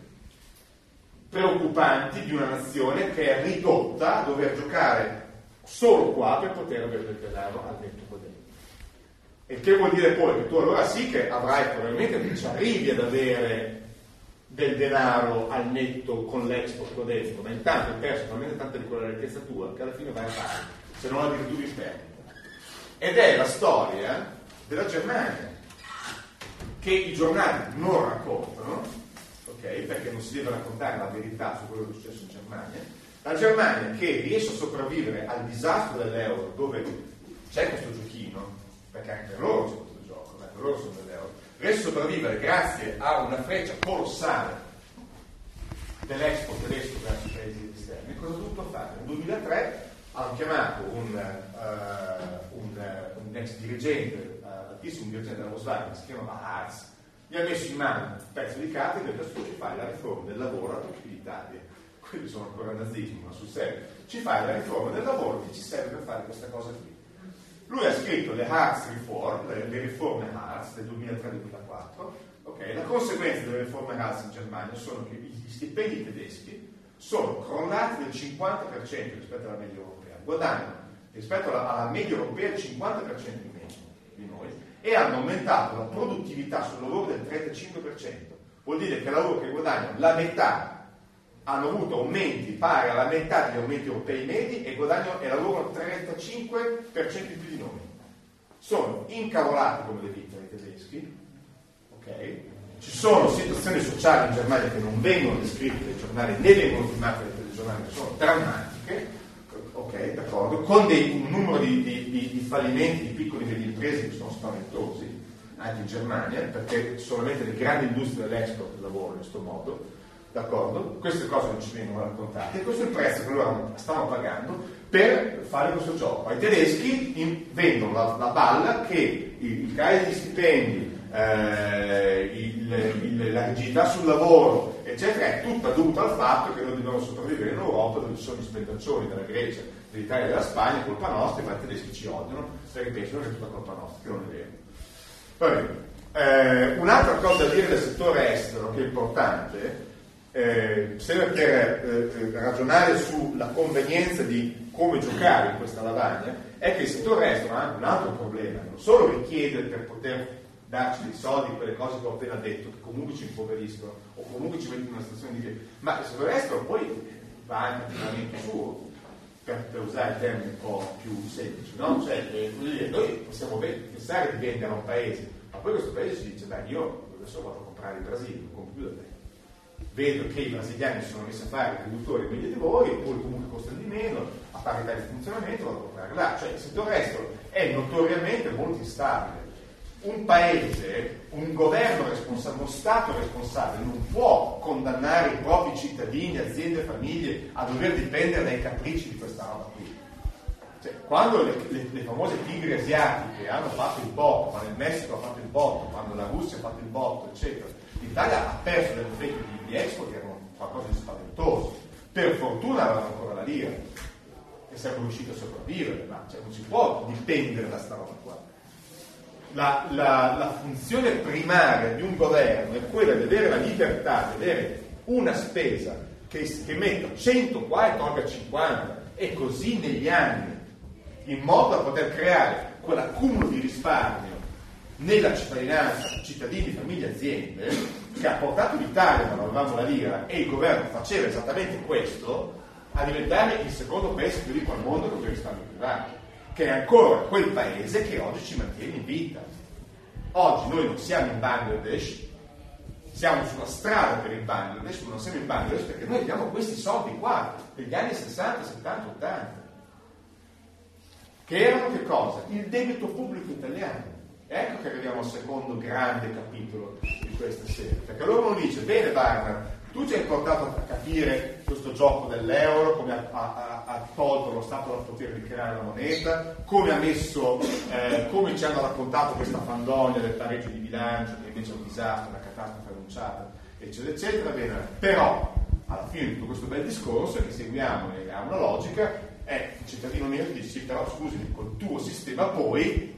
preoccupanti di una nazione che è ridotta a dover giocare solo qua per poter avere del denaro al netto qua dentro. E che vuol dire poi che tu allora sì che avrai probabilmente che ci arrivi ad avere del denaro al netto con l'export qua dentro, ma intanto hai perso talmente tanta di quella ricchezza tua che alla fine vai a fare, se non addirittura in perdita. Ed è la storia della Germania che i giornali non raccontano, okay, perché non si deve raccontare la verità su quello che è successo in Germania. La Germania che riesce a sopravvivere al disastro dell'euro, dove c'è questo giochino, perché anche per loro c'è questo gioco, anche per loro sono dell'euro, riesce a sopravvivere grazie a una freccia colossale dell'export tedesco verso i paesi esterni. Cosa ha dovuto fare? Nel duemilatré hanno chiamato un, uh, un, uh, un ex dirigente, uh, altissimo dirigente della Volkswagen, che si chiama Hartz, gli ha messo in mano un pezzo di carta e gli ha detto ci fai la riforma del lavoro a tutti l'Italia. Quelli sono ancora nazismo, ma sul serio. Ci fai la riforma del lavoro che ci serve per fare questa cosa qui. Lui ha scritto le Hartz Reform, le, le riforme Hartz del duemilatré duemilaquattro. Okay? La conseguenza delle riforme Hartz in Germania sono che gli stipendi tedeschi sono crollati del cinquanta per cento rispetto alla media europea. Guadagnano rispetto alla, alla media europea il cinquanta per cento di meno di noi, e hanno aumentato la produttività sul lavoro del trentacinque per cento. Vuol dire che lavoro che guadagnano la metà hanno avuto aumenti pari alla metà degli aumenti europei medi e guadagnano e lavorano trentacinque per cento in più di noi. Sono incavolati come le vite i tedeschi, ok? Ci sono situazioni sociali in Germania che non vengono descritte dai giornali né vengono filmate dai giornali, che sono drammatiche, ok, d'accordo, con dei, un numero di, di, di, di fallimenti di piccole e medie imprese che sono spaventosi anche in Germania, perché solamente le grandi industrie dell'export lavorano in questo modo, d'accordo? Queste cose non ci vengono raccontate, e questo è il prezzo che loro stanno pagando per fare questo gioco. I tedeschi in, vendono la, la balla che i, i cari di stipendi, eh, il, il, la rigidità sul lavoro, eccetera, è tutta dovuta al fatto che noi dobbiamo sopravvivere in Europa, dove ci sono gli spendaccioni della Grecia, dell'Italia e della Spagna, colpa nostra, ma i tedeschi ci odiano perché pensano che è tutta colpa nostra, che non è vero. Va bene. Eh, un'altra cosa da dire del settore estero che è importante, eh, sempre per eh, ragionare sulla convenienza di come giocare in questa lavagna, è che il settore estero ha anche un altro problema, non solo richiede per poter darci dei soldi per le cose che ho appena detto, che comunque ci impoveriscono o comunque ci mettono in una situazione di ma il settore estero poi va anche a funzionamento suo, per, per usare termini un po' più semplici, no? Cioè, eh, noi possiamo pensare di vendere a un paese, ma poi questo paese ci dice, dai, io adesso vado a comprare il Brasile, non compro più da te. Vedo che i brasiliani si sono messi a fare riduttori meglio di voi, oppure comunque costano di meno, a parità di funzionamento vado a comprare là. Cioè il settore estero è notoriamente molto instabile. Un paese, un governo responsabile, uno Stato responsabile non può condannare i propri cittadini, aziende e famiglie a dover dipendere dai capricci di questa roba qui. Cioè, quando le, le, le famose tigri asiatiche hanno fatto il botto, quando il Messico ha fatto il botto, quando la Russia ha fatto il botto, eccetera, l'Italia ha perso delle fette di, di export che erano qualcosa di spaventoso. Per fortuna avevano ancora la lira e siamo riusciti a sopravvivere, ma cioè, non si può dipendere da sta roba qua. La, la, la funzione primaria di un governo è quella di avere la libertà di avere una spesa che, che metta cento qua e tolga cinquanta, e così negli anni, in modo da poter creare quell'accumulo di risparmio nella cittadinanza, cittadini, famiglie, aziende, che ha portato l'Italia, quando avevamo la lira e il governo faceva esattamente questo, a diventare il secondo paese più ricco al mondo con il risparmio privato, che è ancora quel paese che oggi ci mantiene in vita. Oggi noi non siamo in Bangladesh, siamo sulla strada per il Bangladesh, ma non siamo in Bangladesh perché noi abbiamo questi soldi qua, degli anni sessanta, settanta, ottanta, che erano che cosa? Il debito pubblico italiano. Ecco che arriviamo al secondo grande capitolo di questa serie, perché allora uno dice, bene Barnard, tu ci hai portato a capire questo gioco dell'euro, come ha, ha, ha tolto lo Stato dal potere di creare la moneta, come ha messo, eh, come ci hanno raccontato questa fandonia del pareggio di bilancio, che invece è un disastro, una catastrofe annunciata, eccetera, eccetera. Bene, però alla fine di tutto questo bel discorso che seguiamo e ha una logica, è il cittadino medio dice, sì, però scusi, col tuo sistema poi,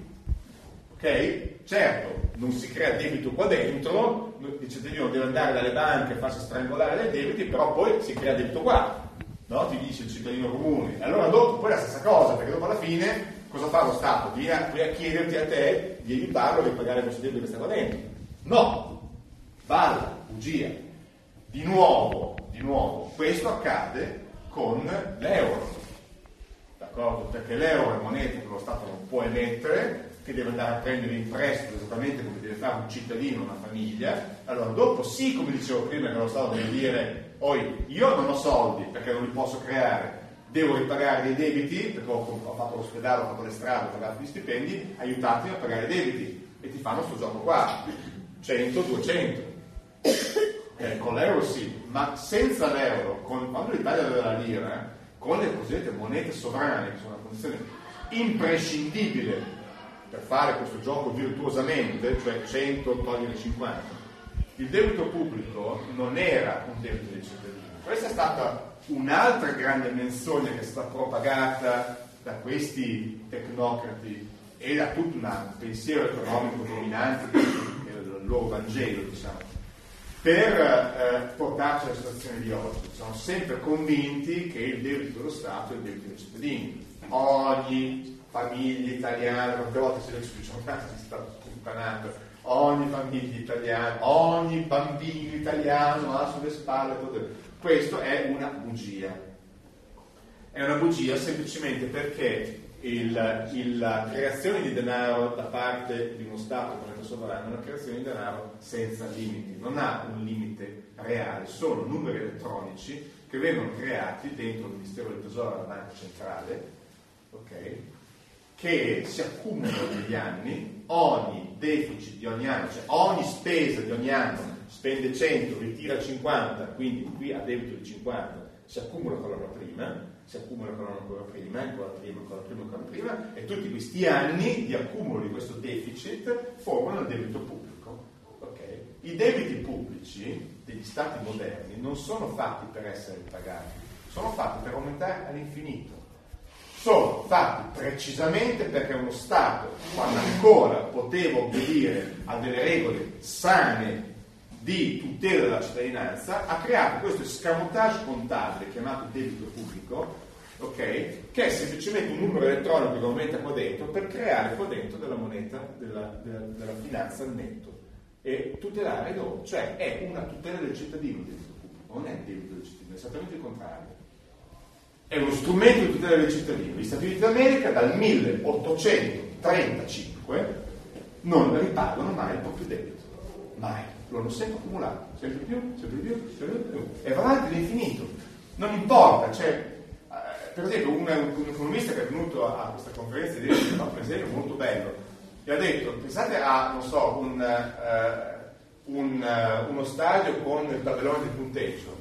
ok? Certo, non si crea debito qua dentro, il cittadino deve andare dalle banche e farsi strangolare dai debiti, però poi si crea debito qua, no? Ti dice il cittadino comune. Allora dopo poi è la stessa cosa, perché dopo alla fine cosa fa lo Stato? Viene a, a chiederti a te di aiutarlo a ripagare questo debito che sta qua dentro. No, balla, bugia. Di nuovo, di nuovo, questo accade con l'euro, d'accordo? Perché l'euro è moneta che lo Stato non può emettere, che deve andare a prendere in prestito esattamente come deve fare un cittadino, una famiglia. Allora dopo sì, come dicevo prima, che lo Stato deve dire, oi, io non ho soldi perché non li posso creare, devo ripagare dei debiti perché ho, ho fatto l'ospedale, ho fatto le strade, ho pagato gli stipendi, aiutatemi a pagare i debiti, e ti fanno sto gioco qua, cento, duecento. Eh, con l'euro sì, ma senza l'euro, con, quando l'Italia aveva la lira, con le cosiddette monete sovrane, che sono una condizione imprescindibile per fare questo gioco virtuosamente, cioè cento togliere cinquanta, il debito pubblico non era un debito dei cittadini. Questa è stata un'altra grande menzogna che è stata propagata da questi tecnocrati e da tutto un pensiero economico dominante, che è il loro Vangelo, diciamo, per eh, portarci alla situazione di oggi. Sono sempre convinti che il debito dello Stato è il debito dei cittadini. Ogni famiglia italiana, quante volte si dice che si sta sputtanando, ogni famiglia italiana, ogni bambino italiano ha sulle spalle tutto. Questo è una bugia. È una bugia semplicemente perché il, il, la creazione di denaro da parte di uno Stato come sovrano è una creazione di denaro senza limiti, non ha un limite reale, sono numeri elettronici che vengono creati dentro il Ministero del Tesoro della Banca Centrale, ok? Che si accumulano negli anni, ogni deficit di ogni anno, cioè ogni spesa di ogni anno spende cento, ritira cinquanta, quindi qui a debito di cinquanta si accumula con l'anno prima, si accumula con l'anno ancora prima, ancora prima, ancora prima, ancora prima, e tutti questi anni di accumulo di questo deficit formano il debito pubblico. Okay? I debiti pubblici degli stati moderni non sono fatti per essere pagati, sono fatti per aumentare all'infinito. Sono fatti precisamente perché uno Stato, quando ancora poteva obbedire a delle regole sane di tutela della cittadinanza, ha creato questo escamotage contabile chiamato debito pubblico, ok? Che è semplicemente un numero elettronico che aumenta qua dentro per creare qua dentro della moneta della, della, della finanza al netto e tutelare loro, cioè è una tutela del cittadino il debito pubblico, non è il debito del cittadino, è esattamente il contrario. È uno strumento di tutela del cittadino. Gli Stati Uniti d'America dal milleottocentotrentacinque non ripagano mai il proprio debito, mai, lo hanno sempre accumulato, sempre più, sempre più, sempre più, e va avanti all'infinito, non importa, cioè, eh, per esempio un, un economista che è venuto a, a questa conferenza di ieri, no, per esempio molto bello, gli ha detto, pensate a, non so, un, uh, un, uh, uno stadio con il tabellone di punteggio,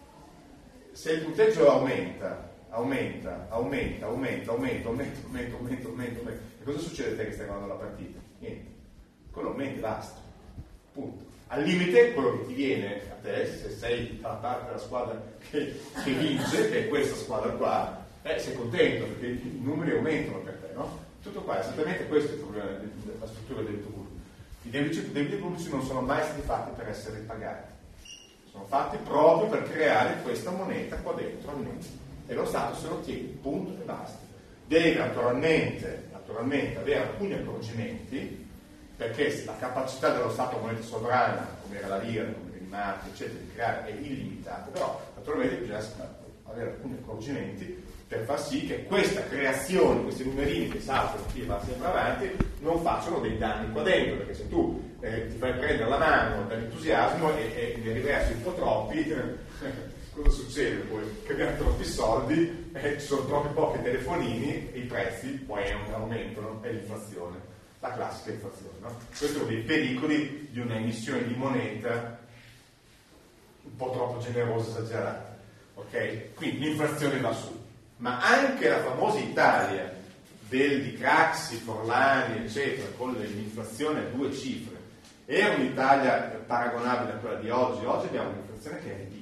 se il punteggio aumenta, aumenta, aumenta, aumenta, aumenta, aumenta, aumenta, aumenta, aumenta, aumenta. E cosa succede a te che stai guardando la partita? Niente. Quello aumenta e basta. Punto. Al limite, quello che ti viene a te, se sei da parte della squadra che, che vince, che è questa squadra qua, eh, sei contento perché i numeri aumentano per te, no? Tutto qua, esattamente questo è il problema della struttura del debito pubblico. I debiti, debiti pubblici non sono mai stati fatti per essere pagati. Sono fatti proprio per creare questa moneta qua dentro al netto. E lo Stato se lo tiene, punto e basta. Deve naturalmente, naturalmente avere alcuni accorgimenti, perché la capacità dello Stato moneta sovrana, come era la lira, come i marchi, eccetera, di creare è illimitata, però naturalmente bisogna avere alcuni accorgimenti per far sì che questa creazione, questi numerini che saltano e vanno sempre avanti, non facciano dei danni qua dentro, perché se tu eh, ti fai prendere la mano dall'entusiasmo e, e ne riversi un po' troppi, eh, cosa succede poi? Che abbiamo troppi soldi, eh, ci sono troppi pochi telefonini e i prezzi poi aumentano, è l'inflazione, la classica inflazione, no? Questi sono dei pericoli di una emissione di moneta un po' troppo generosa, esagerata, ok? Quindi l'inflazione va su, ma anche la famosa Italia del di Craxi, Forlani, eccetera, con l'inflazione a due cifre, è un'Italia paragonabile a quella di oggi. Oggi abbiamo un'inflazione che è ridicola.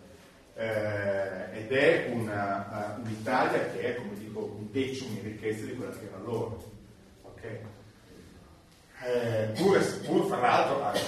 Eh, ed è una, uh, un'Italia che è, come dico, un decimo in ricchezza di quella che era loro, ok? Eh, pur, pur fra l'altro eh,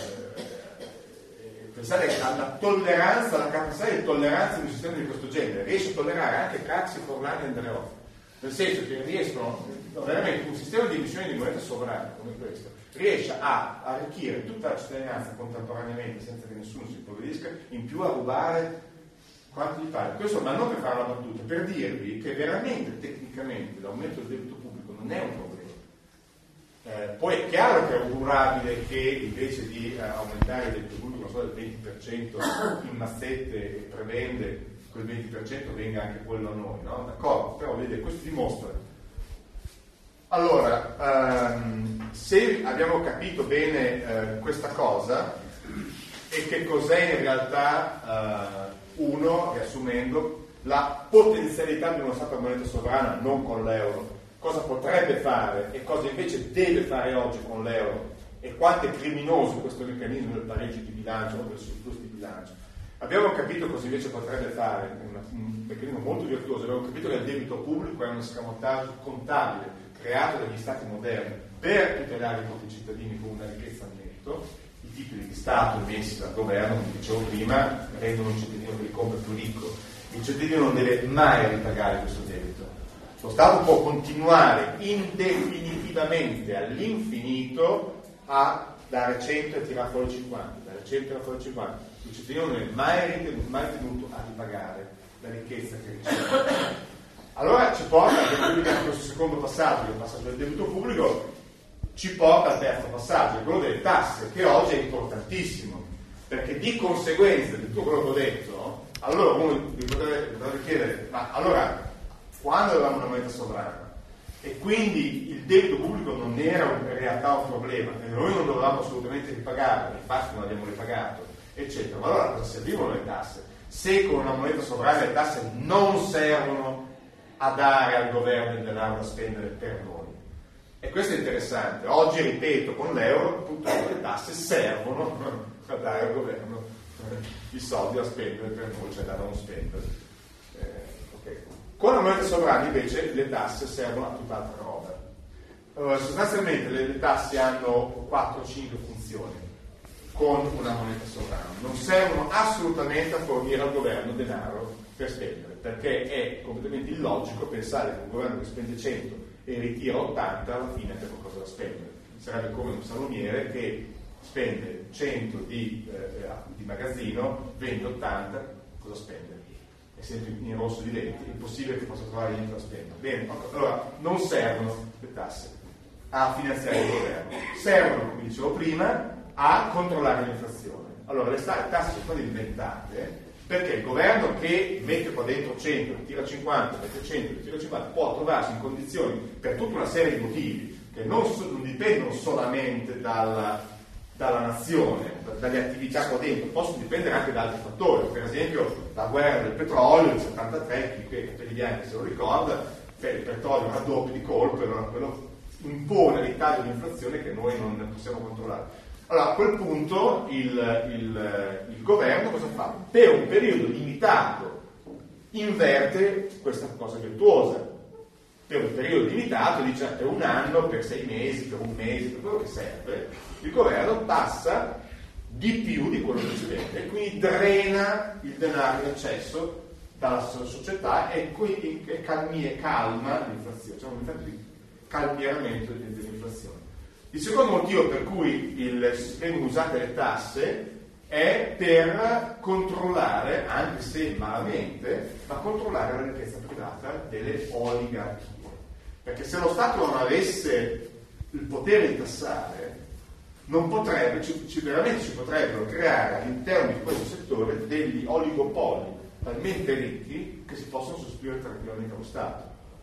eh, pensate alla tolleranza, alla capacità di tolleranza di un sistema di questo genere, riesce a tollerare anche Craxi, Forlani e Andreotti, nel senso che riescono veramente un sistema di emissione di moneta sovrana come questo riesce a arricchire tutta la cittadinanza contemporaneamente senza che nessuno si impoverisca, in più a rubare quanto gli pare. Questo, ma non per fare una battuta, per dirvi che veramente tecnicamente l'aumento del debito pubblico non è un problema. Eh, poi è chiaro che è augurabile che invece di eh, aumentare il debito pubblico solo del venti per cento in mazzette e prebende, quel venti per cento venga anche quello a noi, no? D'accordo, però vedete, questo dimostra. Allora, ehm, se abbiamo capito bene eh, questa cosa e che cos'è in realtà eh, uno, riassumendo, la potenzialità di uno Stato a moneta sovrana non con l'euro, cosa potrebbe fare e cosa invece deve fare oggi con l'euro e quanto è criminoso questo meccanismo del pareggio di bilancio o del surplus di bilancio. Abbiamo capito cosa invece potrebbe fare, un, un meccanismo molto virtuoso, abbiamo capito che il debito pubblico è un escamotage contabile creato dagli Stati moderni per tutelare i propri cittadini con una ricchezza al netto. I titoli di Stato emessi dal governo, come dicevo prima, rendono un cittadino che li compra più ricco. Il cittadino non deve mai ripagare questo debito. Lo Stato può continuare indefinitivamente all'infinito a dare cento e tirare fuori cinquanta, dare cento e tirare fuori cinquanta. Il cittadino non è mai ritenuto, mai tenuto a ripagare la ricchezza che riceve. Allora ci porta, a questo secondo passaggio, il passaggio del debito pubblico, ci porta al terzo passaggio, quello delle tasse, che oggi è importantissimo, perché di conseguenza di tutto quello che ho detto, allora uno vi potrebbe chiedere, ma allora quando avevamo una moneta sovrana e quindi il debito pubblico non era in realtà un problema e noi non dovevamo assolutamente ripagarlo, infatti non abbiamo ripagato, eccetera. Ma allora cosa servivano le tasse? Se con una moneta sovrana le tasse non servono a dare al governo il denaro da spendere per noi. E questo è interessante. Oggi, ripeto, con l'euro purtroppo le tasse servono a dare al governo i soldi da spendere per noi, cioè da non spendere. Eh, okay. Con la moneta sovrana invece le tasse servono a tutt'altra roba. Allora, sostanzialmente le, le tasse hanno quattro cinque funzioni con una moneta sovrana. Non servono assolutamente a fornire al governo denaro per spendere, perché è completamente illogico pensare che un governo che spende cento e ritira ottanta alla fine c'è qualcosa da spendere. Sarebbe come un salumiere che spende cento di, eh, di magazzino, vende ottanta, cosa spende? È sempre in rosso di denti, è impossibile che possa trovare niente da spendere. Bene, allora non servono le tasse a finanziare il governo, servono, come dicevo prima, a controllare l'inflazione. Allora le tasse sono state inventate perché il governo che mette qua dentro cento, tira cinquanta, mette cento, tira cinquanta, può trovarsi in condizioni, per tutta una serie di motivi, che non, so, non dipendono solamente dalla, dalla nazione, da, dalle attività qua dentro, possono dipendere anche da altri fattori. Per esempio la guerra del petrolio, il settantatré, chi qui è capelli bianchi se lo ricorda, cioè il petrolio raddoppia di colpo e allora quello impone dei tagli di inflazione che noi non possiamo controllare. Allora a quel punto il, il, il governo cosa fa? Per un periodo limitato inverte questa cosa virtuosa. Per un periodo limitato, dice per un anno, per sei mesi, per un mese, per quello che serve, il governo tassa di più di quello che spende e quindi drena il denaro in eccesso dalla società e quindi calmia, calma l'inflazione, c'è un effetto di calmieramento dell'inflazione. Il secondo motivo per cui il, vengono usate le tasse è per controllare, anche se malamente, ma controllare la ricchezza privata delle oligarchie. Perché se lo Stato non avesse il potere di tassare, non potrebbe, ci, ci, veramente ci potrebbero creare all'interno di questo settore degli oligopoli talmente ricchi che si possono sostituire tranquillamente allo Stato.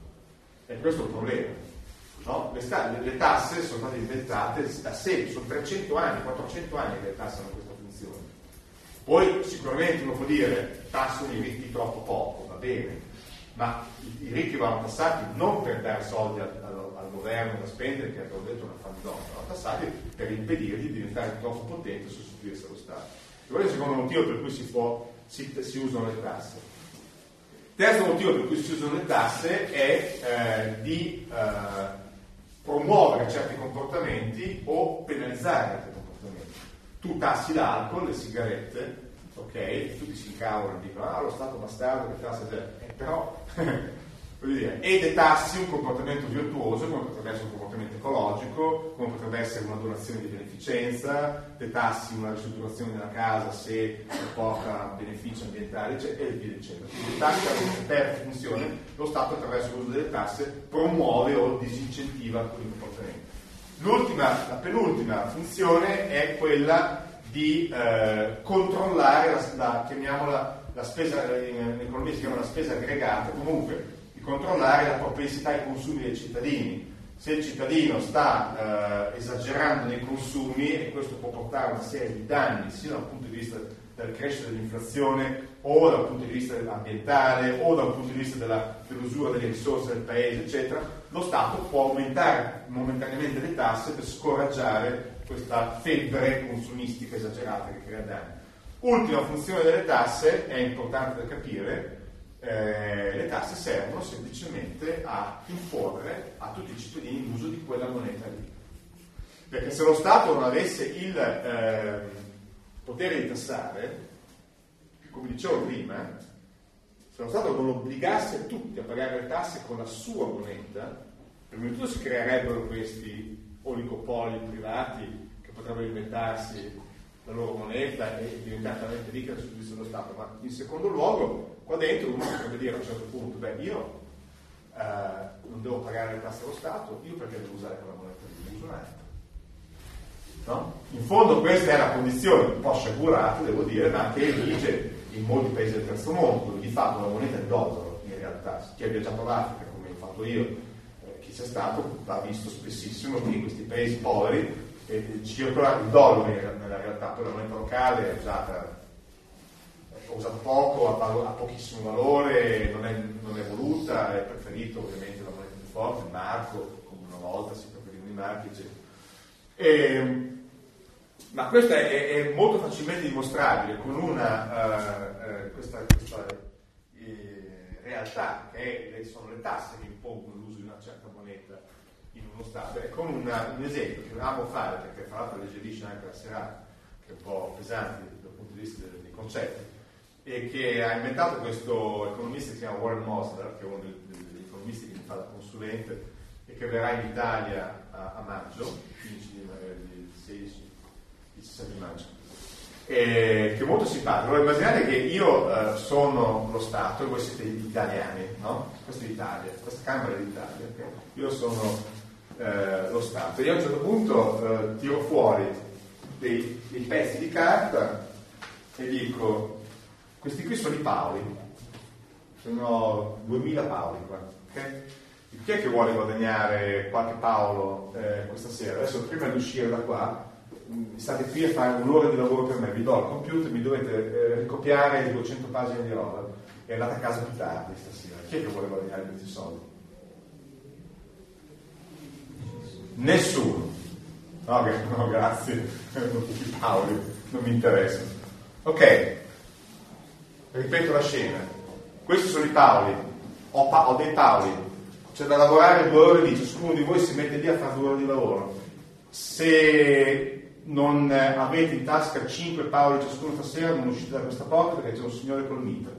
E questo è il problema. No? Le, sta- le tasse sono state inventate da sempre, sono trecento anni, quattrocento anni che le tasse hanno questa funzione. Poi sicuramente uno può dire tassano i ricchi troppo poco, va bene, ma i, i ricchi vanno tassati non per dare soldi al, al, al governo da spendere, che abbiamo detto una fandonia, vanno tassati per impedirgli di diventare troppo potenti e sostituirsi allo Stato. E quello è il secondo motivo per cui si, può, si, si usano le tasse. Terzo motivo per cui si usano le tasse è eh, di eh, promuovere certi comportamenti o penalizzare altri comportamenti. Tu tassi l'alcol, le sigarette, ok? E tutti si incavolano e dicono ah lo Stato bastardo che tassa eh, però voglio dire, e detassi un comportamento virtuoso come potrebbe essere un comportamento ecologico, come potrebbe essere una donazione di beneficenza, detassi una ristrutturazione della casa se porta benefici ambientali eccetera, e via dicendo. Quindi le tasse hanno una terza funzione, lo Stato attraverso l'uso delle tasse promuove o disincentiva alcuni comportamenti. L'ultima, la penultima funzione è quella di eh, controllare la, la, chiamiamola la spesa, in, in economia si chiama la spesa aggregata, comunque di controllare la propensità ai consumi dei cittadini. Se il cittadino sta eh, esagerando nei consumi, e questo può portare a una serie di danni sia dal punto di vista della crescita dell'inflazione o dal punto di vista ambientale o dal punto di vista della, dell'usura delle risorse del paese eccetera, lo Stato può aumentare momentaneamente le tasse per scoraggiare questa febbre consumistica esagerata che crea danni. Ultima funzione delle tasse, è importante da capire, eh, le tasse servono semplicemente a imporre a tutti i cittadini l'uso di quella moneta lì. Perché se lo Stato non avesse il eh, potere di tassare, come dicevo prima, se lo Stato non obbligasse tutti a pagare le tasse con la sua moneta, prima di tutto si creerebbero questi oligopoli privati che potrebbero inventarsi la loro moneta e diventare talmente ricca dal servizio dello Stato, ma in secondo luogo qua dentro uno potrebbe dire a un certo punto beh io eh, non devo pagare le tasse allo Stato, io perché devo usare quella moneta lì, uso un'altra, no? In fondo questa è la condizione un po' sciagurata devo dire, ma che vige in molti paesi del terzo mondo, dove di fatto la moneta è il dollaro in realtà. Chi ha viaggiato all'Africa come ho fatto io, eh, chi c'è stato ha visto spessissimo che in questi paesi poveri e circola il dollaro nella realtà, poi la moneta locale è usata, è usata poco, ha, ha pochissimo valore, non è, non è voluta, è preferito ovviamente la moneta più forte, il marco, come una volta si preferivano i marchi, eccetera. E, ma questo è, è molto facilmente dimostrabile con una uh, uh, questa, questa eh, realtà che è, sono le tasse che impongono l'uso di una certa moneta in uno Stato, e con una, un esempio che amo fare, perché fra l'altro alleggerisce anche la serata, che è un po' pesante dal punto di vista dei, dei concetti, e che ha inventato questo economista che si chiama Warren Mosler, che è uno degli, degli economisti che mi fa da consulente e che verrà in Italia a, a maggio, quindici di sedici diciassette maggio, e, che è molto simpatico. Allora, immaginate che io uh, sono lo Stato e voi siete gli italiani, no? Questa è l'Italia, questa Camera è l'Italia, okay? Io sono uh, lo Stato e io a un certo punto uh, tiro fuori dei, dei pezzi di carta e dico: questi qui sono i Paoli, sono duemila Paoli qua, ok? Chi è che vuole guadagnare qualche Paolo eh, questa sera? Adesso, prima di uscire da qua, mh, state qui a fare un'ora di lavoro per me, vi do il computer, mi dovete eh, ricopiare le duecento pagine di roba e andate a casa più tardi stasera. Chi è che vuole guadagnare questi soldi? Nessuno. No, no, grazie, i Paoli non mi interessano. Ok, ripeto la scena. Questi sono i Paoli, ho, pa- ho dei Paoli. C'è da lavorare due ore lì, ciascuno di voi si mette lì a fare due ore di lavoro. Se non avete in tasca cinque Paoli ciascuno stasera, non uscite da questa porta perché c'è un signore col mitra.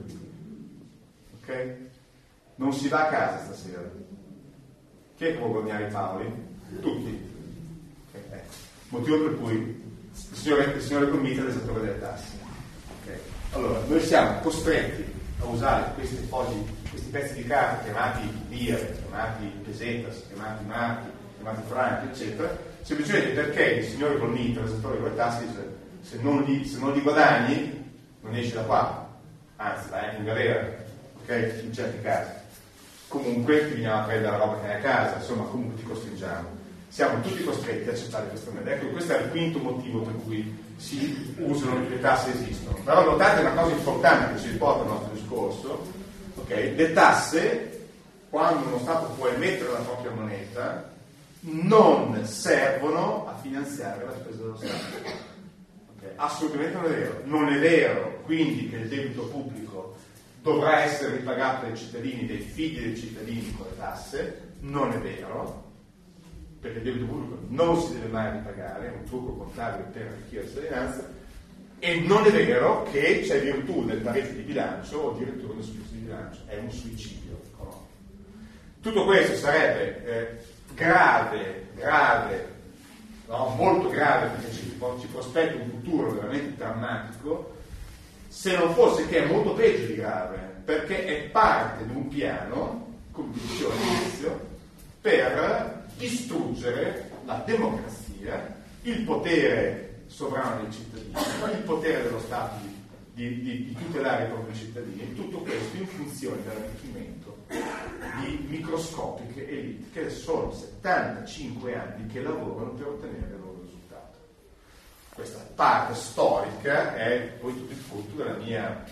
Ok? Non si va a casa stasera. Chi è che vuole guadagnare i Paoli? Tutti. Okay, ecco. Motivo per cui il signore, il signore col mitra è l'esattore delle tasse. Okay. Allora, noi siamo costretti a usare questi fogli, questi pezzi di carta chiamati lire, chiamati pesetas, chiamati marchi, chiamati franchi, eccetera, semplicemente perché il signore col mitra, l'esattore delle tasse, dice: se non li, se non li guadagni non esci da qua, anzi vai anche in galera, ok? In certi casi. Comunque ti veniamo a prendere la roba che hai a casa, insomma, comunque ti costringiamo. Siamo tutti costretti a accettare questo modello. Ecco, questo è il quinto motivo per cui si usano, le tasse esistono. Però notate una cosa importante che ci riporta al nostro discorso, okay? Le tasse, quando uno Stato può emettere la propria moneta, non servono a finanziare la spesa dello Stato. Okay? Assolutamente non è vero. Non è vero quindi che il debito pubblico dovrà essere ripagato dai cittadini, dai figli dei cittadini con le tasse. Non è vero, perché il debito pubblico non si deve mai ripagare, è un trucco contabile per chi ha la cittadinanza, e non è vero che c'è virtù del pareggio di bilancio o addirittura del suicidio di bilancio, è un suicidio economico. Tutto questo sarebbe eh, grave, grave, no? Molto grave, perché ci, ci prospetta un futuro veramente drammatico, se non fosse che è molto peggio di grave, perché è parte di un piano, come dicevo all'inizio, per distruggere la democrazia, il potere sovrano dei cittadini, il potere dello Stato di, di, di, di tutelare i propri cittadini, tutto questo in funzione dell'arricchimento di microscopiche elite che sono settantacinque anni che lavorano per ottenere il loro risultato. Questa parte storica è poi tutto il frutto della mia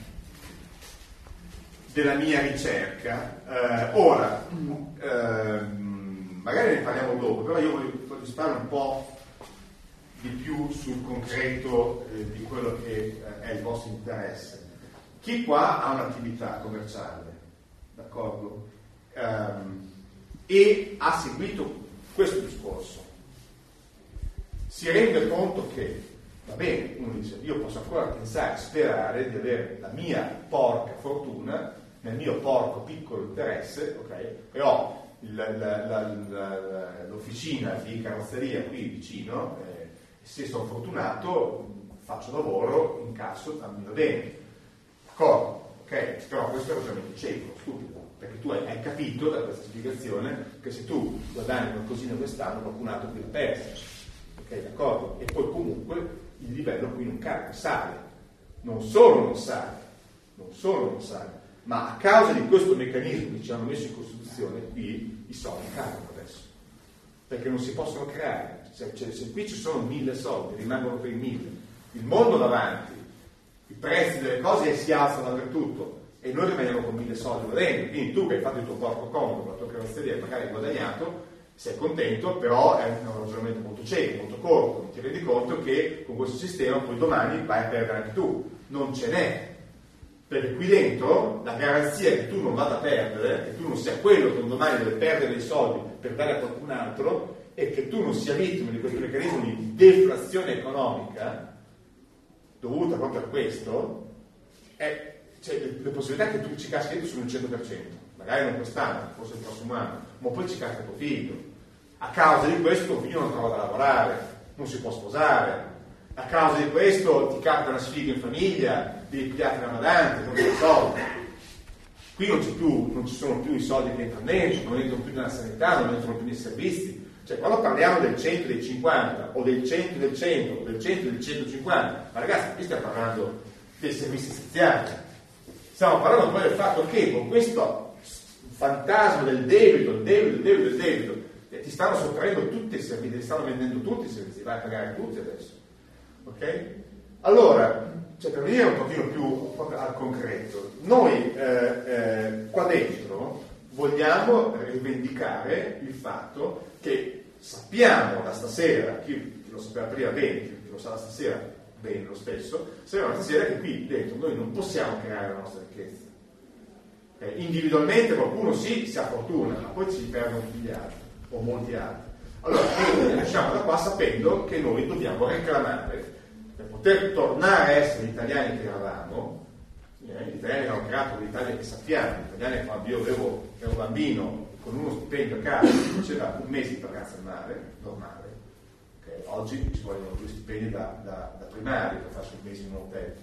della mia ricerca. Eh, ora, ehm, magari ne parliamo dopo, però io voglio, voglio sparare un po' di più sul concreto eh, di quello che eh, è il vostro interesse. Chi qua ha un'attività commerciale, d'accordo? Um, e ha seguito questo discorso, si rende conto che, va bene, uno dice: io posso ancora pensare, sperare di avere la mia porca fortuna nel mio porco piccolo interesse, ok? E ho La, la, la, la, l'officina di carrozzeria qui vicino, eh, se sono fortunato faccio lavoro, incasso, mi va bene, d'accordo, ok? Però questo è veramente cieco, stupido, perché tu hai, hai capito da questa spiegazione che se tu guadagni una cosina quest'anno qualcun altro qui la persa, ok? D'accordo? E poi comunque il livello qui non cambia, sale, non solo non sale, non solo non sale, ma a causa di questo meccanismo che ci hanno messo in Costituzione, qui i soldi cambiano adesso, perché non si possono creare. se, se, se qui ci sono mille soldi, rimangono per i mille, il mondo va avanti, i prezzi delle cose si alzano dappertutto e noi rimaniamo con mille soldi va bene, quindi tu che hai fatto il tuo corpo comodo con la tua carrozzeria e magari hai guadagnato, sei contento, però è un ragionamento molto cieco, molto corto, non ti rendi conto che con questo sistema poi domani vai a perdere anche tu, non ce n'è, perché qui dentro la garanzia che tu non vada a perdere, che tu non sia quello che un domani deve perdere dei soldi per dare a qualcun altro e che tu non sia vittima di questo meccanismo di deflazione economica dovuta proprio a questo, è, cioè, le, le possibilità che tu ci caschi dentro sono il cento per cento, magari non quest'anno, forse il prossimo anno, ma poi ci casca tuo figlio. A causa di questo tuo figlio non trova da lavorare, non si può sposare, a causa di questo ti capita una sfiga in famiglia, devi pigliarti una badante, non c'è soldi. Qui non, c'è più, non ci sono più i soldi che entrano dentro, non entrano più nella sanità, non entrano più nei servizi. Cioè, quando parliamo del cento dei cinquanta, o del cento del cento, o del cento del centocinquanta, ma ragazzi, qui stiamo parlando dei servizi essenziali. Stiamo parlando poi del fatto che con questo fantasma del debito, il debito, il debito, il debito, ti stanno sottraendo tutti i servizi, ti stanno vendendo tutti i servizi, vai a pagare tutti adesso. Ok? Allora, cioè, per venire un pochino più al concreto, noi eh, eh, qua dentro vogliamo rivendicare il fatto che sappiamo da stasera, chi lo sapeva prima bene, chi lo sa da stasera bene lo stesso, sappiamo da stasera che qui dentro noi non possiamo creare la nostra ricchezza. Eh, individualmente qualcuno sì, si ha fortuna, ma poi ci perdono tutti gli altri, o molti altri. Allora, noi usciamo da qua sapendo che noi dobbiamo reclamare, per poter tornare a essere gli italiani che eravamo, eh, gli italiani che hanno creato l'Italia che sappiamo, gli italiani quando io avevo, ero bambino, con uno stipendio a casa, mi faceva un mese di vacanza al mare, normale. Okay? Oggi ci vogliono due stipendi da, da, da primario per farci un mese in un hotel.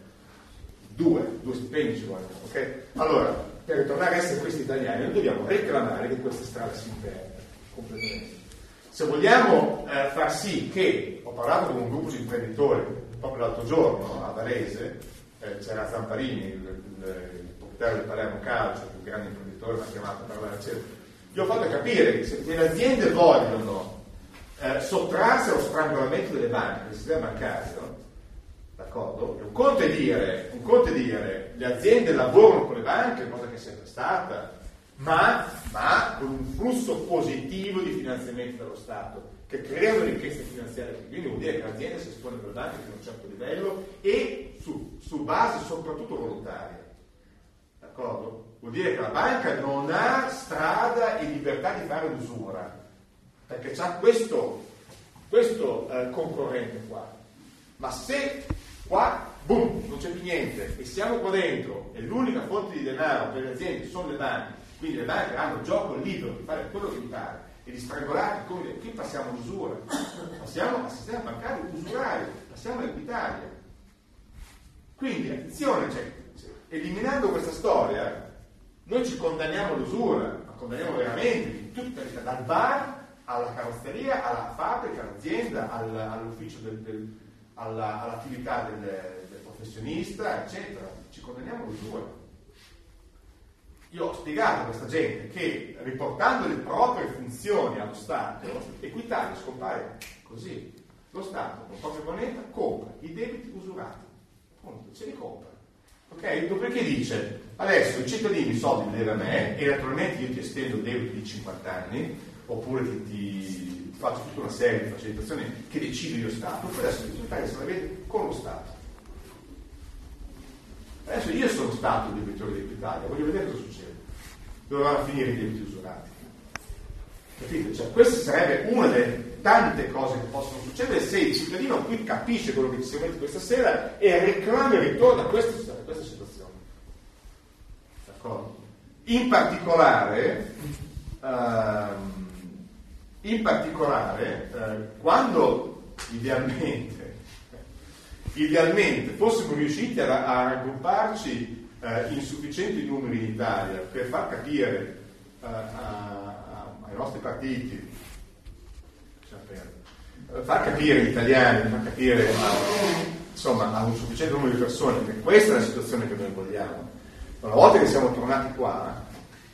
Due, due stipendi ci vogliono, ok? Allora, per tornare a essere questi italiani, noi dobbiamo reclamare che questa strada si inverta completamente. Se vogliamo eh, far sì che, ho parlato con un gruppo di imprenditori proprio l'altro giorno a Varese, eh, c'era Zamparini, il, il, il proprietario del Palermo Calcio, il grande imprenditore, mi ha chiamato a parlare, eccetera. Gli ho fatto capire che se le aziende vogliono eh, sottrarsi allo strangolamento delle banche, del sistema bancario, d'accordo? Un conto è dire, un conto è dire le aziende lavorano con le banche, cosa che è sempre stata, ma, ma con un flusso positivo di finanziamento dello Stato, che creano ricchezza finanziaria, quindi vuol dire che l'azienda si espone per le banche fino a un certo livello e su, su base soprattutto volontaria, d'accordo? Vuol dire che la banca non ha strada e libertà di fare l'usura, perché c'ha questo, questo eh, concorrente qua. Ma se qua, boom, non c'è più niente e siamo qua dentro e l'unica fonte di denaro per le aziende sono le banche, quindi le banche hanno gioco libero di fare quello che gli pare e di strangolare, come qui passiamo all'usura, passiamo al sistema bancario usurario, passiamo all'Italia. Quindi attenzione, cioè, eliminando questa storia noi ci condanniamo all'usura, ma condanniamo veramente di tutta, dal bar alla carrozzeria, alla fabbrica, all'azienda, all, all'ufficio del, del, alla, all'attività del, del professionista, eccetera. Ci condanniamo all'usura. Io ho spiegato a questa gente che riportando le proprie funzioni allo Stato, Equitalia scompare così. Lo Stato con propria moneta compra i debiti usurati. Punto, ce li compra. Ok? Dopodiché dice, adesso i cittadini i soldi li deve a me e naturalmente io ti estendo il debito di cinquanta anni, oppure ti, ti, ti faccio tutta una serie di facilitazioni che decido io Stato, poi adesso l'Italia se la vede con lo Stato. Adesso io sono stato il debitore di Equitalia, voglio vedere cosa succede. Dove vanno a finire i debiti usurati? Capite? Cioè, questa sarebbe una delle tante cose che possono succedere se il cittadino qui capisce quello che ci siamo detti questa sera e reclama il ritorno a questa, a questa situazione. D'accordo? In particolare, ehm, in particolare eh, quando idealmente, idealmente fossimo riusciti a, a raggrupparci eh, in sufficienti numeri in Italia per far capire eh, a ai nostri partiti, far capire agli italiani, far capire insomma a un sufficiente numero di persone che questa è la situazione che noi vogliamo. Una volta che siamo tornati qua,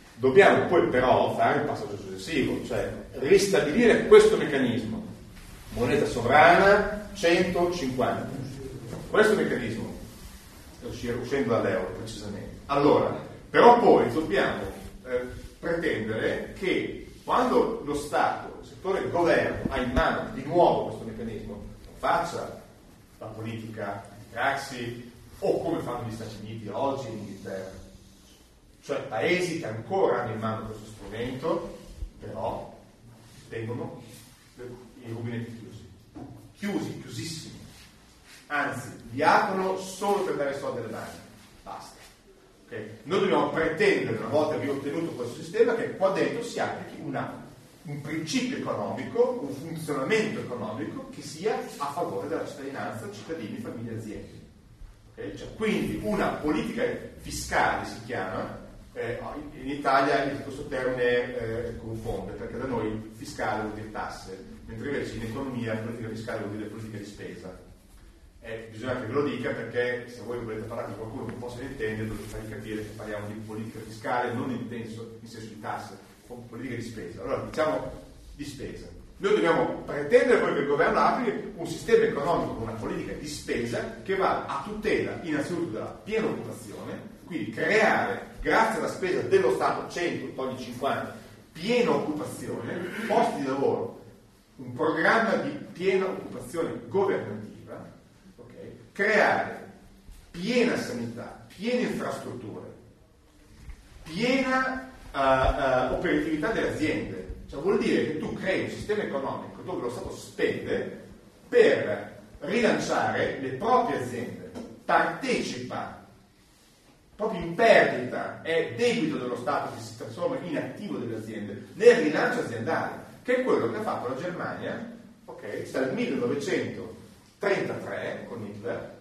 dobbiamo poi però fare il passaggio successivo, cioè ristabilire questo meccanismo, moneta sovrana centocinquanta. Questo è il meccanismo, uscendo dall'euro precisamente. Allora, però poi dobbiamo eh, pretendere che quando lo Stato, il settore del governo, ha in mano di nuovo questo meccanismo, lo faccia la politica di Craxi o come fanno gli Stati Uniti oggi in Inghilterra, cioè paesi che ancora hanno in mano questo strumento, però tengono i rubinetti chiusi, chiusi, chiusissimi, anzi li aprono solo per dare soldi alle banche, basta. Okay? Noi dobbiamo pretendere, una volta che ottenuto questo sistema, che qua dentro si applichi una, un principio economico, un funzionamento economico che sia a favore della cittadinanza, cittadini, famiglie, aziende. Okay? Cioè, quindi una politica fiscale si chiama, eh, in Italia questo termine eh, confonde, perché da noi fiscale vuol dire tasse, mentre invece in economia politica fiscale vuol dire politica di spesa. Eh, bisogna che ve lo dica, perché se voi volete parlare con qualcuno che possa intendere, dovete fargli capire che parliamo di politica fiscale non in senso, in senso di tasse, ma politica di spesa. Allora diciamo di spesa. Noi dobbiamo pretendere poi che il governo applichi un sistema economico con una politica di spesa che va a tutela innanzitutto della piena occupazione, quindi creare, grazie alla spesa dello Stato, cento, togli cinquanta, piena occupazione, posti di lavoro, un programma di piena occupazione governativa, okay? Creare piena sanità, piene infrastrutture, piena uh, uh, operatività delle aziende. Cioè vuol dire che tu crei un sistema economico dove lo Stato spende per rilanciare le proprie aziende, partecipa proprio in perdita, è debito dello Stato che si trasforma in attivo delle aziende nel rilancio aziendale, che è quello che ha fatto la Germania, ok, dal millenovecentotrentatré con Hitler,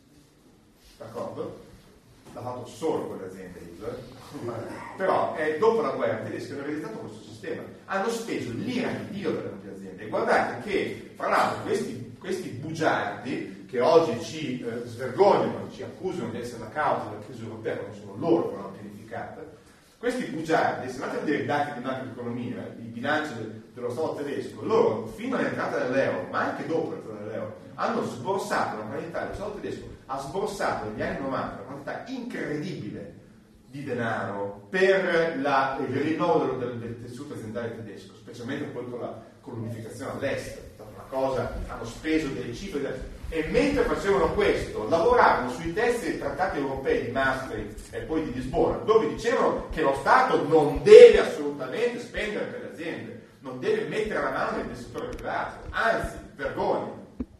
d'accordo? L'ha fatto solo con le aziende Hitler, però eh, dopo la guerra i tedeschi hanno realizzato questo sistema, hanno speso l'ira di Dio per le proprie aziende. E guardate che, fra l'altro, questi, questi bugiardi che oggi ci eh, svergognano, ci accusano di essere la causa della crisi europea, quando sono loro che l'hanno pianificata, questi bugiardi, se andate a vedere i dati di macroeconomia, i bilanci del, dello Stato tedesco, loro fino all'entrata dell'euro, ma anche dopo l'entrata dell'euro, hanno sborsato una quantità, lo Stato tedesco ha sborsato negli anni novanta una quantità incredibile di denaro per la, il rinnovo del, del, del tessuto aziendale tedesco, specialmente poi con, la, con l'unificazione all'est, è stata una cosa, hanno speso delle cifre, e mentre facevano questo lavoravano sui testi dei trattati europei di Maastricht e poi di Lisbona, dove dicevano che lo Stato non deve assolutamente spendere per le aziende, non deve mettere la mano nel settore privato, anzi, vergogna.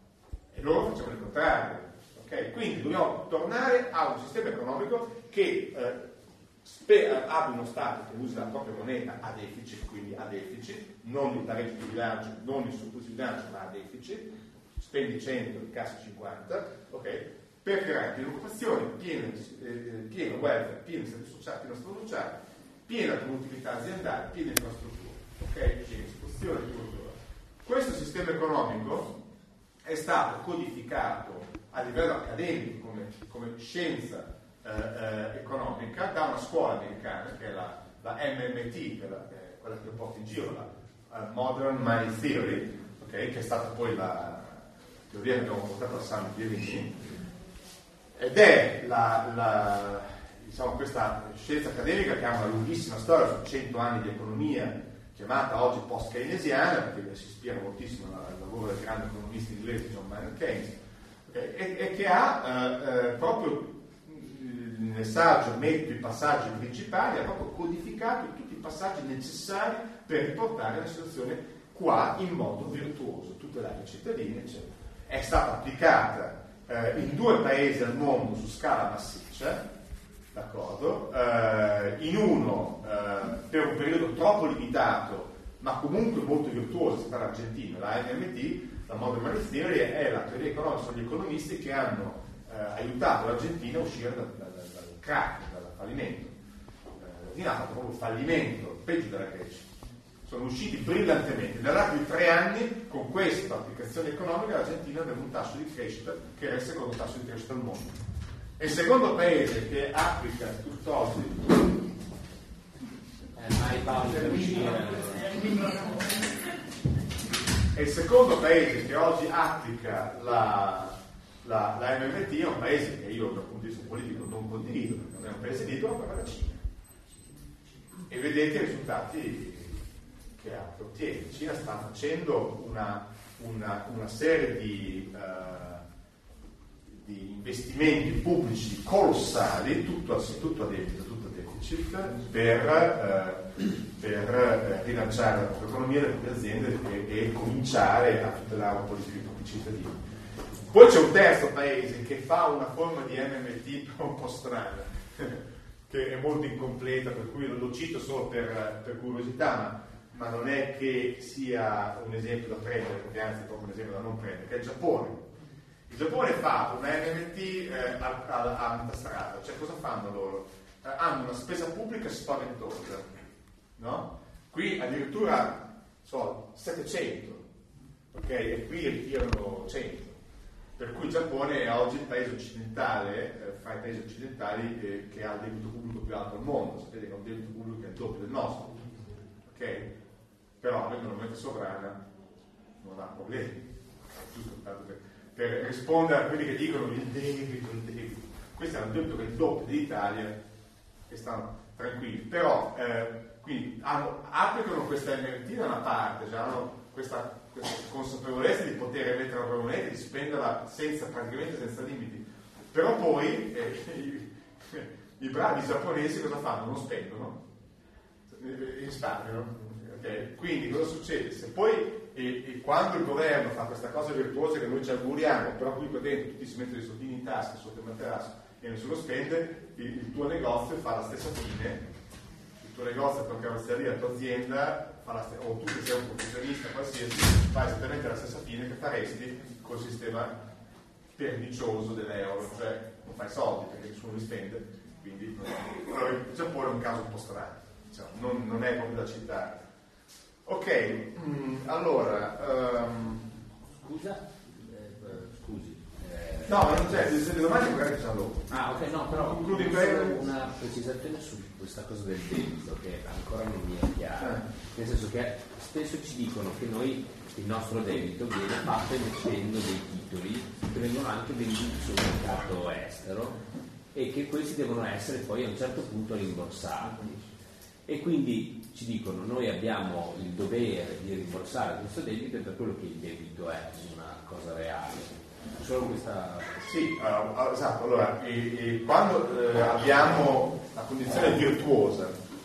E loro facevano il contrario. Okay? Quindi dobbiamo tornare a un sistema economico che eh, spe- abbia uno Stato che usi la propria moneta a deficit, quindi a deficit, non il pareggio di bilancio, non il surplus di bilancio, ma a deficit, spendi cento, incassi cinquanta, okay? Per creare piena occupazione, pieno, eh, pieno welfare, pieno stato sociale, pieno stato sociale, piena produttività aziendale, piena infrastruttura, okay? Piena istruzione, agricoltura. Questo sistema economico è stato codificato a livello accademico come, come scienza eh, eh, economica da una scuola americana che è la, la M M T, che è, la, che è quella che porta in giro la uh, Modern Money Theory, okay? Che è stata poi la teoria che abbiamo portato a San Pierini, ed è la, la, diciamo, questa scienza accademica che ha una lunghissima storia su cento anni di economia, chiamata oggi post-keynesiana, perché si ispira moltissimo al lavoro del grande economista inglese John Maynard Keynes, e, e che ha eh, eh, proprio nel saggio metto i passaggi principali, ha proprio codificato tutti i passaggi necessari per riportare la situazione qua in modo virtuoso, tutelare i cittadini, eccetera. È stata applicata eh, in due paesi al mondo su scala massiccia, d'accordo? Eh, in uno eh, per un periodo troppo limitato, ma comunque molto virtuoso, è stata l'Argentina, la M M T, la Modern Money Theory, è la teoria economica, sono gli economisti che hanno eh, aiutato l'Argentina a uscire dal, dal, dal crack, dal fallimento. L'Argentina ha fatto proprio un fallimento, peggio della Grecia. Sono usciti brillantemente. Nell'arco di tre anni, con questa applicazione economica, l'Argentina aveva un tasso di crescita che era il secondo tasso di crescita al mondo. E il secondo paese che applica tutt'oggi eh, è E il secondo paese che oggi applica la, la, la M M T è un paese che io dal punto di vista politico non condivido, perché non è un paese libero, ma è la Cina. E vedete i risultati che, che ottiene. La Cina sta facendo una, una, una serie di, uh, di investimenti pubblici colossali, tutto a, tutto a debito, tutto a deficit, per, uh, per uh, rilanciare la propria economia, le proprie aziende e, e cominciare a tutelare un po' di più i propri cittadini. Poi c'è un terzo paese che fa una forma di M M T un po' strana, che è molto incompleta, per cui lo cito solo per, per curiosità, ma, ma non è che sia un esempio da prendere, perché anzi è proprio un esempio da non prendere, che è il Giappone. Il Giappone fa una M M T eh, a, a, a metà strada, cioè cosa fanno loro? Eh, hanno una spesa pubblica spaventosa, no? Qui addirittura so, settecento, ok? E qui ritirano cento. Per cui il Giappone è oggi il paese occidentale, eh, fra i paesi occidentali, eh, che ha il debito pubblico più alto al mondo. Sapete che ha un debito pubblico che è il doppio del nostro, ok? Però avendo una moneta sovrana non ha problemi, giusto tanto per, per rispondere a quelli che dicono il debito, il debito. Questo è un debito che è il doppio dell'Italia e stanno tranquilli. Però, eh, quindi hanno, applicano questa M M T da una parte, cioè hanno questa questa consapevolezza di poter emettere la propria moneta e di spenderla senza, praticamente senza limiti. Però poi eh, i, i bravi giapponesi cosa fanno? Non spendono, risparmiano. Okay? Quindi cosa succede? Se poi e, e quando il governo fa questa cosa virtuosa che noi ci auguriamo, però qui qua dentro tutti si mettono i soldini in tasca sotto il materasso e nessuno spende, il, il tuo negozio fa la stessa fine, il tuo negozio, la tua carrozzeria, la tua azienda fa la stessa, o tu che sei un professionista qualsiasi, fa esattamente la stessa fine che faresti col sistema pernicioso dell'euro, cioè non fai soldi perché nessuno li spende, quindi allora, il Giappone è un caso un po' strano, diciamo, non, non è proprio da citare. Ok, mm, allora um... scusa eh, scusi eh... no, ma non c'è, se le domande magari facciamo dopo. Ah ok, no, però concludi una precisazione su questa cosa del debito che ancora non mi è chiara, eh. nel senso che spesso ci dicono che noi il nostro debito viene fatto emettendo dei titoli che vengono anche venduti sul mercato estero e che questi devono essere poi a un certo punto rimborsati. E quindi ci dicono noi abbiamo il dovere di rimborsare questo debito, e per quello che il debito è una cosa reale. Solo questa... Sì, uh, esatto. Allora, e, e quando uh, abbiamo la condizione virtuosa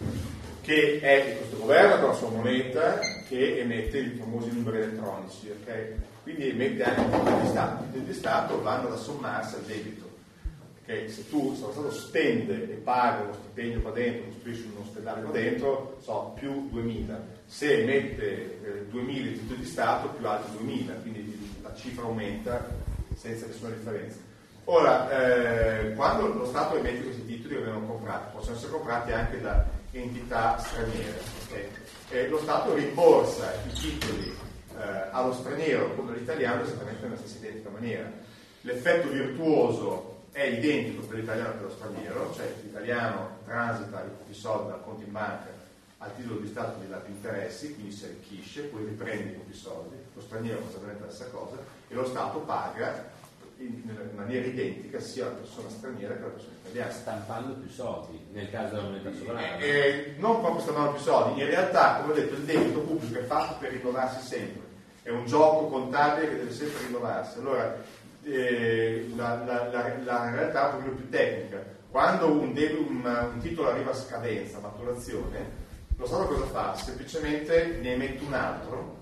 che è questo governo con la sua moneta che emette i famosi numeri elettronici, ok? Quindi emette anche i titoli di Stato. I titoli di Stato vanno da sommarsi al debito. Che se tu, se lo Stato spende e paga uno stipendio qua dentro, costruisci un ospedale qua dentro, so, più duemila. Se emette eh, duemila di titoli di Stato, più altri duemila, quindi la cifra aumenta senza nessuna differenza. Ora, eh, quando lo Stato emette questi titoli che vengono comprati, possono essere comprati anche da entità straniere, okay? E lo Stato rimborsa i titoli eh, allo straniero come all'italiano esattamente nella stessa identica maniera. L'effetto virtuoso è identico per l'italiano e per lo straniero, cioè l'italiano transita i soldi dal conto in banca al titolo di Stato gli dà più interessi, quindi si arricchisce, poi riprende i propri soldi, lo straniero fa esattamente la stessa cosa e lo Stato paga in, in maniera identica sia la persona straniera che la persona italiana. Stampando più soldi, nel caso della moneta sovrana. Eh, eh, non proprio stampando più soldi, in realtà, come ho detto, il debito pubblico è fatto per rinnovarsi sempre, è un gioco contabile che deve sempre rinnovarsi. Allora, Eh, la, la, la, la realtà è un pochino più tecnica. Quando un, debito, un, un titolo arriva a scadenza, maturazione, lo Stato cosa fa? Semplicemente ne emette un altro,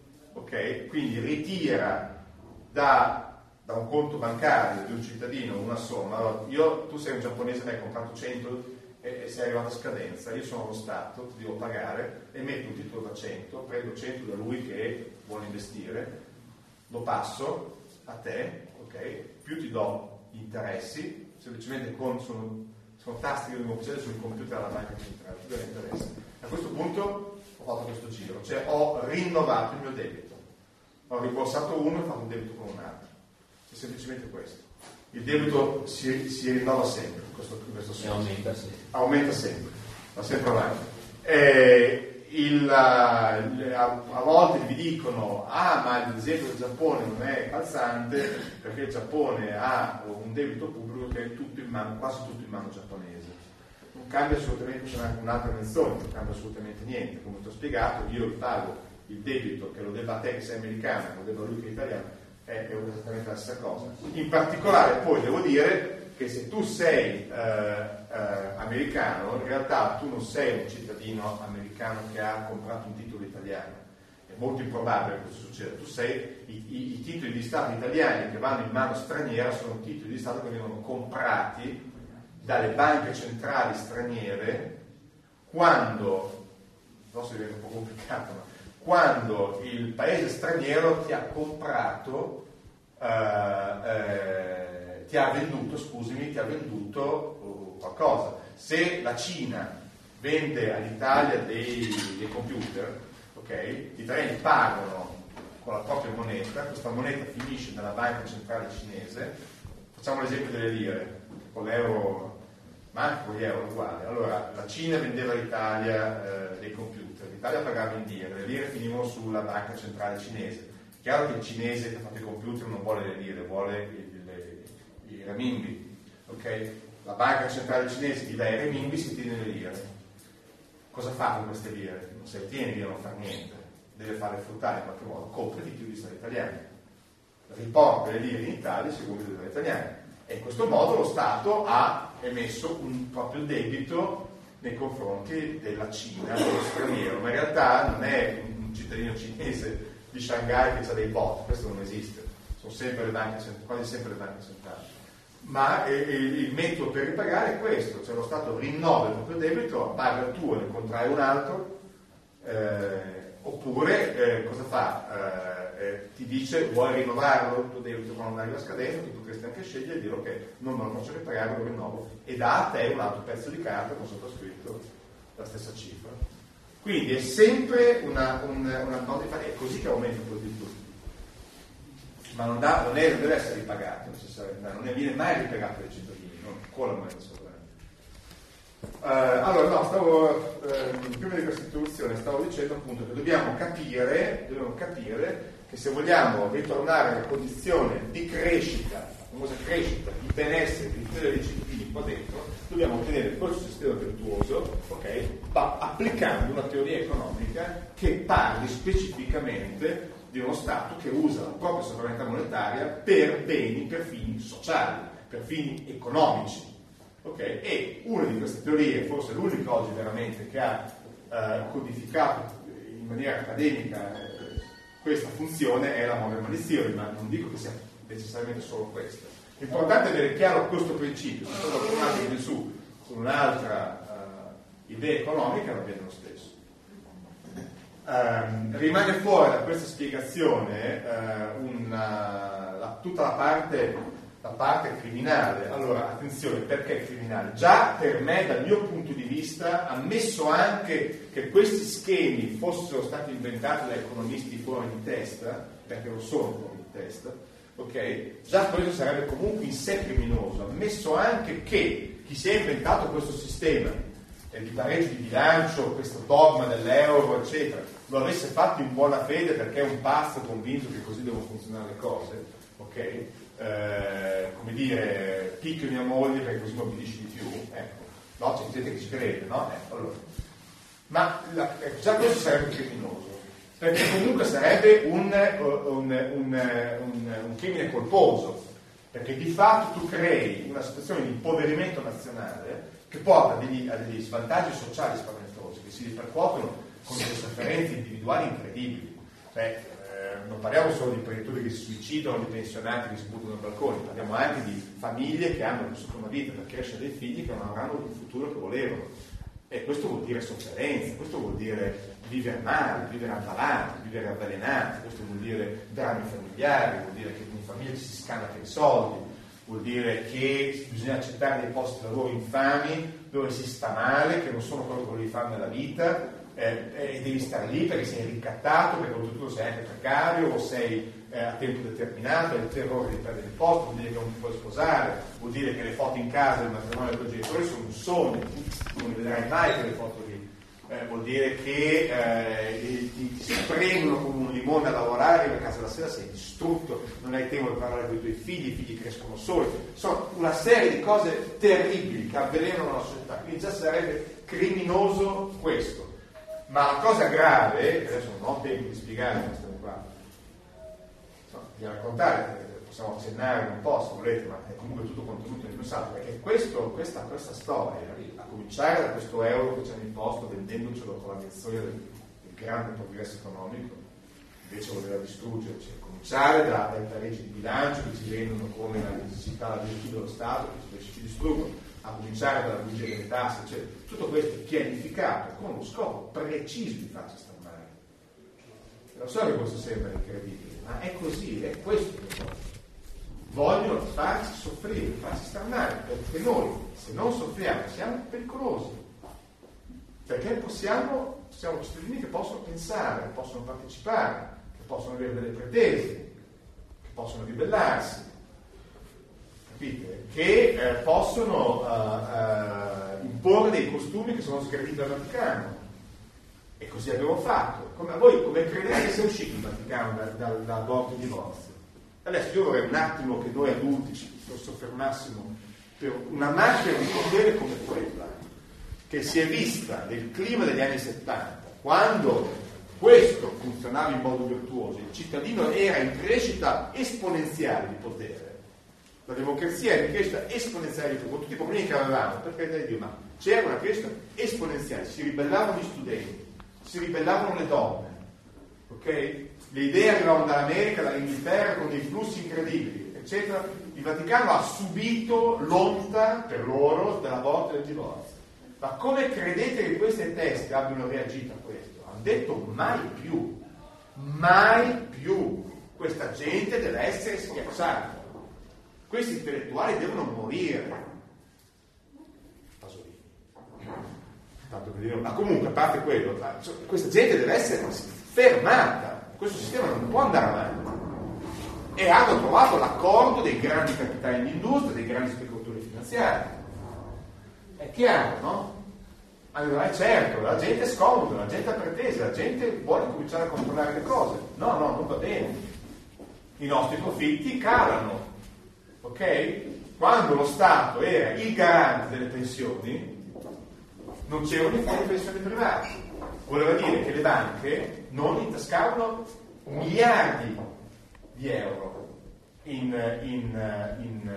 ok? Quindi ritira da, da un conto bancario di un cittadino una somma. Allora, io, tu sei un giapponese, mi hai comprato cento e, e sei arrivato a scadenza, io sono lo Stato, ti devo pagare, emetto un titolo da cento, prendo cento da lui che vuole investire, lo passo a te, ok? Più ti do gli interessi, semplicemente con, sono, sono tasti che devo facere sul computer alla banca centrale, ti do gli interessi. A questo punto ho fatto questo giro, cioè ho rinnovato il mio debito, ho rimborsato uno e ho fatto un debito con un altro. È semplicemente questo. Il debito si, si rinnova sempre in questo, in questo senso. E aumenta sempre. Aumenta sempre, va sempre avanti. E il, a, a volte vi dicono ah ma l'esempio del Giappone non è calzante perché il Giappone ha un debito pubblico che è tutto in mano, quasi tutto in mano giapponese. Non cambia assolutamente, c'è anche un'altra menzione, non cambia assolutamente niente, come ti ho spiegato, io pago il debito che lo debba a te che sei americano, che lo debba a lui che è italiano, è, è esattamente la stessa cosa. In particolare poi devo dire che se tu sei eh, eh, americano, in realtà tu non sei un cittadino americano che ha comprato un titolo italiano. È molto improbabile che questo succeda. Tu sei, i, i, i titoli di Stato italiani che vanno in mano straniera sono titoli di Stato che vengono comprati dalle banche centrali straniere quando, non so se diventa un po' complicato, ma quando il paese straniero ti ha comprato eh, eh, ti ha venduto, scusami, ti ha venduto uh, qualcosa. Se la Cina vende all'Italia dei, dei computer, ok, gli italiani pagano con la propria moneta, questa moneta finisce nella banca centrale cinese, facciamo l'esempio delle lire, con l'euro, ma anche con gli euro uguali. Allora, la Cina vendeva all'Italia eh, dei computer, l'Italia pagava in lire, le lire finivano sulla banca centrale cinese. Chiaro che il cinese che ha fatto i computer non vuole le lire, vuole il i renminbi, ok? La banca centrale cinese gli dà i renminbi, si tiene le lire. Cosa fa con queste lire? Non se le tiene lì, non fa niente, deve fare fruttare in qualche modo, compra i titoli di Stato italiani, riporta le lire in Italia secondo i titoli italiani, e in questo modo lo Stato ha emesso un proprio debito nei confronti della Cina, dello straniero, ma in realtà non è un cittadino cinese di Shanghai che ha dei bot, questo non esiste, sono sempre le banche, quasi sempre le banche centrali. Ma eh, il metodo per ripagare è questo, cioè lo Stato rinnova il proprio debito, paga il tuo, ne contrae un altro, eh, oppure eh, cosa fa? Eh, eh, ti dice vuoi rinnovarlo il tuo debito quando arriva a scadenza, tu potresti anche scegliere e dire ok, non me lo faccio ripagare, lo rinnovo, e dà a te un altro pezzo di carta con sottoscritto la stessa cifra. Quindi è sempre una, una, una cosa di fare, è così che aumenta il debito. Ma non, da, non, è, non deve essere ripagato necessariamente, non è, viene mai ripagato dai cittadini, non con la moneta sovrana. Uh, allora, no, stavo, uh, prima di questa introduzione stavo dicendo appunto che dobbiamo capire, dobbiamo capire che se vogliamo ritornare alla condizione di crescita, la famosa crescita, di benessere, di tutela dei cittadini qua dentro, dobbiamo ottenere questo sistema virtuoso, ok, ma applicando una teoria economica che parli specificamente di uno Stato che usa la propria sovranità monetaria per beni, per fini sociali, per fini economici. Okay? E una di queste teorie, forse l'unica oggi veramente che ha eh, codificato in maniera accademica eh, questa funzione è la Moderman Theory, ma non dico che sia necessariamente solo questa. L'importante è avere chiaro questo principio, se qualcun altro viene su con un'altra uh, idea economica va bene lo stesso. Um, rimane fuori da questa spiegazione uh, una, la, tutta la parte, la parte criminale. Allora, attenzione, perché criminale? Già per me, dal mio punto di vista, ammesso anche che questi schemi fossero stati inventati da economisti fuori di testa, perché lo sono fuori di testa, ok? Già questo sarebbe comunque in sé criminoso, ammesso anche che chi si è inventato questo sistema di pareggio di bilancio, questo dogma dell'euro, eccetera, lo avesse fatto in buona fede perché è un pazzo convinto che così devono funzionare le cose, ok? Eh, come dire, picchio mia moglie perché così mi obbedisci di più, ecco, no? C'è gente che ci crede, no? Ecco, allora. Ma la, già questo sarebbe criminoso, perché comunque sarebbe un, un, un, un, un crimine colposo, perché di fatto tu crei una situazione di impoverimento nazionale che porta a degli, a degli svantaggi sociali spaventosi che si ripercuotono con delle sofferenze individuali incredibili. Cioè, eh, non parliamo solo di imprenditori che si suicidano, di pensionati che si buttano dai balconi, parliamo anche di famiglie che hanno vissuto una vita per crescere dei figli che non avranno il futuro che volevano. E questo vuol dire sofferenza, questo vuol dire vivere male, vivere ammalati, vivere avvelenati, questo vuol dire drammi familiari, vuol dire che in famiglia ci si scambia per i soldi, vuol dire che bisogna accettare dei posti di lavoro infami dove si sta male, che non sono quello che volevi fare nella vita, eh, e devi stare lì perché sei ricattato, perché oltretutto sei anche precario o sei eh, a tempo determinato, hai il terrore di perdere il posto, vuol dire che non ti puoi sposare, vuol dire che le foto in casa del matrimonio dei tuoi genitori sono un sogno, non le vedrai mai quelle foto lì, eh, vuol dire che eh, ti, ti prendono come un limone a lavorare, arrivi a casa la sera sei distrutto, non hai tempo di parlare con i tuoi figli, i figli crescono soli, sono una serie di cose terribili che avvelenano la società, quindi già sarebbe criminoso questo. Ma la cosa grave, adesso non ho tempo di spiegare questa qua, no, di raccontare, possiamo accennare un po' se volete, ma è comunque tutto contenuto nel mio salto, perché questo, questa, questa storia, a cominciare da questo euro che ci hanno imposto vendendocelo con la menzognera del, del grande progresso economico, invece voleva distruggerci, a cominciare da, dai pareggi di bilancio che ci vendono come la necessità, la virtù dello Stato, che ci, ci distruggono, a cominciare dalla bugia delle tasse, cioè tutto questo è pianificato con lo scopo preciso di farci star male. Lo so che questo sembra incredibile, ma è così, è questo che vogliono. Vogliono farci soffrire, farci star male, perché noi, se non soffriamo, siamo pericolosi. Perché possiamo, siamo cittadini che possono pensare, che possono partecipare, che possono avere delle pretese, che possono ribellarsi. Capite? Che eh, possono uh, uh, imporre dei costumi che sono sgraditi dal Vaticano, e così abbiamo fatto. Come, voi come credete che sia uscito il Vaticano dal, dal, dal aborto e divorzio? Adesso io vorrei un attimo che noi adulti ci soffermassimo per una macchina di potere come quella che si è vista nel clima degli anni settanta, quando questo funzionava in modo virtuoso, il cittadino era in crescita esponenziale di potere. La democrazia è in crescita esponenziale, con tutti i problemi che avevamo, per carità di Dio, ma c'era una crescita esponenziale, si ribellavano gli studenti, si ribellavano le donne, ok? Le idee arrivavano dall'America, dall'Inghilterra con dei flussi incredibili, eccetera. Il Vaticano ha subito l'onta per loro dell'aborto e del divorzio. Ma come credete che queste teste abbiano reagito a questo? Hanno detto mai più, mai più. Questa gente deve essere schiacciata. Questi intellettuali devono morire. Pasolini. Tanto per dire, ma comunque, a parte quello, questa gente deve essere fermata. Questo sistema non può andare avanti. E hanno trovato l'accordo dei grandi capitali di industria, dei grandi speculatori finanziari. È chiaro, no? Allora, è certo, la gente è scomoda, la gente ha pretese, la gente vuole cominciare a controllare le cose. No, no, non va bene. I nostri profitti calano. Ok? Quando lo Stato era il garante delle pensioni, non c'erano i fondi pensioni privati. Voleva dire che le banche non intascavano miliardi di euro in, in, in,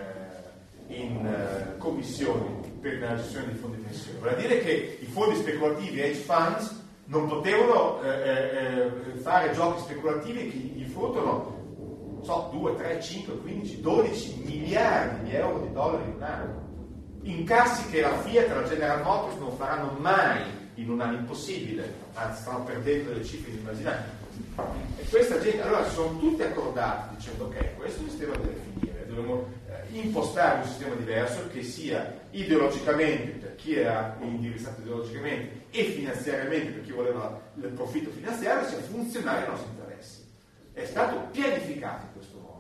in commissioni per la gestione dei fondi pensioni. Voleva dire che i fondi speculativi hedge funds non potevano eh, eh, fare giochi speculativi che gli fruttano so, due, tre, cinque, quindici, dodici miliardi di euro di dollari in un anno. Incassi che la Fiat e la General Motors non faranno mai in un anno, impossibile, anzi stanno perdendo delle cifre inimmaginabili. E questa gente, allora sono tutti accordati dicendo ok, questo sistema deve finire, dobbiamo eh, impostare un sistema diverso che sia ideologicamente per chi era indirizzato ideologicamente e finanziariamente per chi voleva il profitto finanziario, sia funzionale ai nostri interessi. È stato pianificato in questo modo.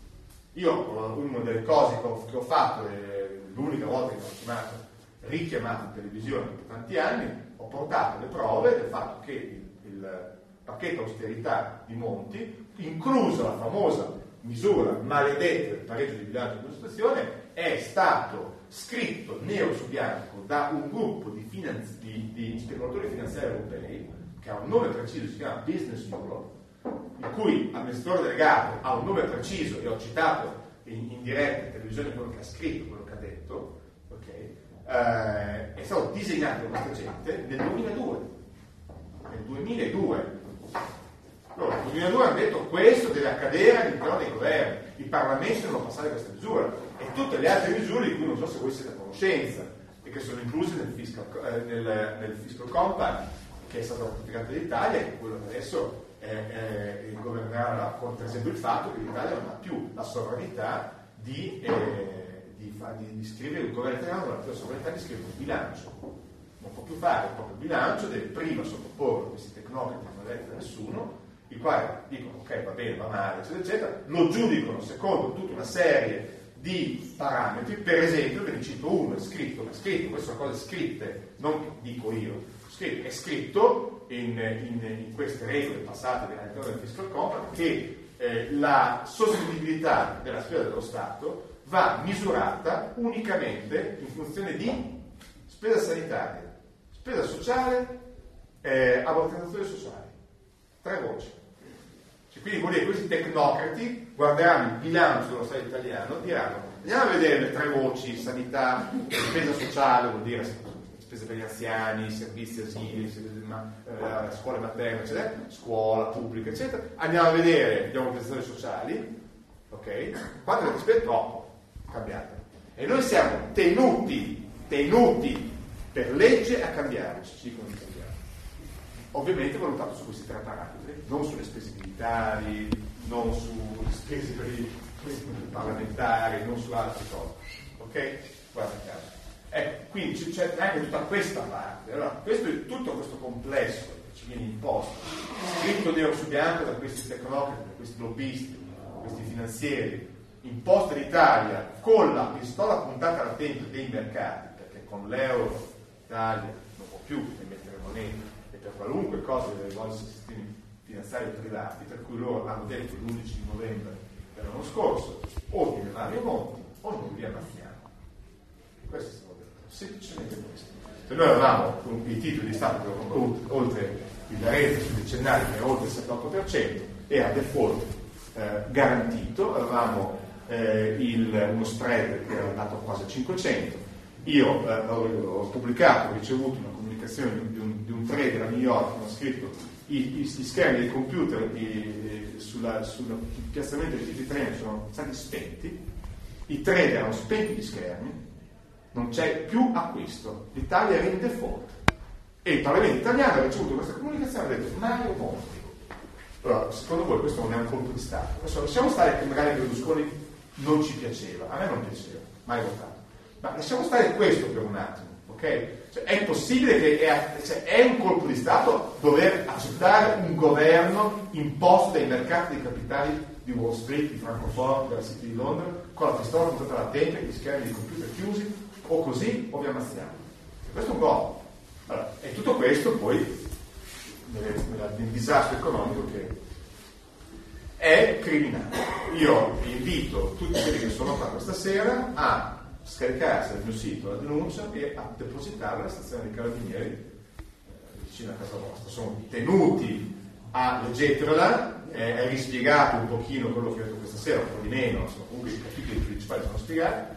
Io, una delle cose che ho, che ho fatto, e l'unica volta che ho chiamato, richiamato in televisione per tanti anni, ho portato le prove del fatto che il, il pacchetto austerità di Monti, inclusa la famosa misura maledetta del pareggio di bilancio di questa situazione, è stato scritto nero su bianco da un gruppo di, finanzi- di, di speculatori finanziari europei che ha un nome preciso, si chiama Business Europe, il cui amministratore delegato ha un nome preciso, e ho citato in, in diretta in televisione quello che ha scritto, quello che ha detto, okay, eh, è stato disegnato da questa gente nel duemiladue. Nel duemiladue. Allora, nel duemiladue hanno detto questo deve accadere all'interno dei governi, i parlamenti devono passare questa misura e tutte le altre misure di cui non so se voi siete a conoscenza e che sono incluse nel fiscal, eh, nel, nel fiscal compact che è stato ratificato dall'Italia e che quello che adesso Eh, eh, governerà con per esempio il fatto che l'Italia non ha più la sovranità di, eh, di, fa, di, di scrivere, il governo italiano non ha più la sovranità di scrivere un bilancio, non può più fare il proprio bilancio, deve prima sottoporre questi tecnocrati che non leggono nessuno, i quali dicono ok va bene, va male, eccetera, eccetera, lo giudicano secondo tutta una serie di parametri, per esempio, ve ne cito uno, è scritto, è scritto, queste sono cose scritte, non che dico io, scritto, è scritto in, in, in queste regole passate all'interno del Fiscal Compact che eh, la sostenibilità della spesa dello Stato va misurata unicamente in funzione di spesa sanitaria, spesa sociale, eh, ammortizzatori sociali, tre voci. Cioè, quindi vuol dire che questi tecnocrati guarderanno il bilancio dello Stato italiano e diranno andiamo a vedere le tre voci, sanità, spesa sociale, vuol dire spese per gli anziani, servizi asili, eh, scuole materne, eccetera, scuola pubblica, eccetera, andiamo a vedere gli ammortizzatori sociali, ok? Quanto le spese troppo cambiate. E noi siamo tenuti, tenuti per legge a cambiare, ci dicono di cambiare. Ovviamente valutato su questi tre parametri, non sulle spese militari, non sulle spese per i parlamentari, non su altre cose. Ok? Guarda caso. Ecco, quindi c'è anche tutta questa parte. Allora, questo è tutto questo complesso che ci viene imposto, scritto nero su bianco da questi tecnocrati, da questi lobbisti, da questi finanzieri, imposta l'Italia con la pistola puntata alla tempia dei mercati, perché con l'euro l'Italia non può più emettere moneta e per qualunque cosa deve rivolgersi ai sistemi finanziari privati, per cui loro hanno detto l'undici di novembre dell'anno scorso o di Mario Monti o non vi ammazziamo. Questo è stato detto, semplicemente questo. Se noi avevamo i titoli di Stato oltre il rete sul decennale che era oltre il sette otto per cento, era default eh, garantito, avevamo Eh, il, uno spread che era andato quasi a cinquecento. Io eh, ho, ho pubblicato, ho ricevuto una comunicazione di un, di un trader a New York che ha scritto i, i, gli schermi del computer i, sulla, sul piazzamento dei titoli treni sono stati spenti, i trader hanno spento gli schermi, non c'è più acquisto, l'Italia era in default e il Parlamento italiano ha ricevuto questa comunicazione e ha detto Mario Monti. Allora, secondo voi questo non è un colpo di Stato? Adesso lasciamo stare che magari Berlusconi non ci piaceva, a me non piaceva, mai votato, ma lasciamo stare questo per un attimo, ok? Cioè, è possibile che è, cioè, è un colpo di Stato dover accettare un governo imposto dai mercati dei capitali di Wall Street, di Francoforte, della City di Londra, con la pistola puntata alla tempia, gli schermi di computer chiusi, o così o vi ammazziamo. Questo è un gol. Allora, e tutto questo poi nel disastro economico che è criminale. Io vi invito tutti quelli che sono qua questa sera a scaricarsi dal mio sito la denuncia e a depositarla alla stazione dei carabinieri eh, vicino a casa vostra. Sono tenuti a leggerla, eh, è rispiegato un pochino quello che ho detto questa sera, un po' di meno, insomma, comunque i capitoli principali sono spiegati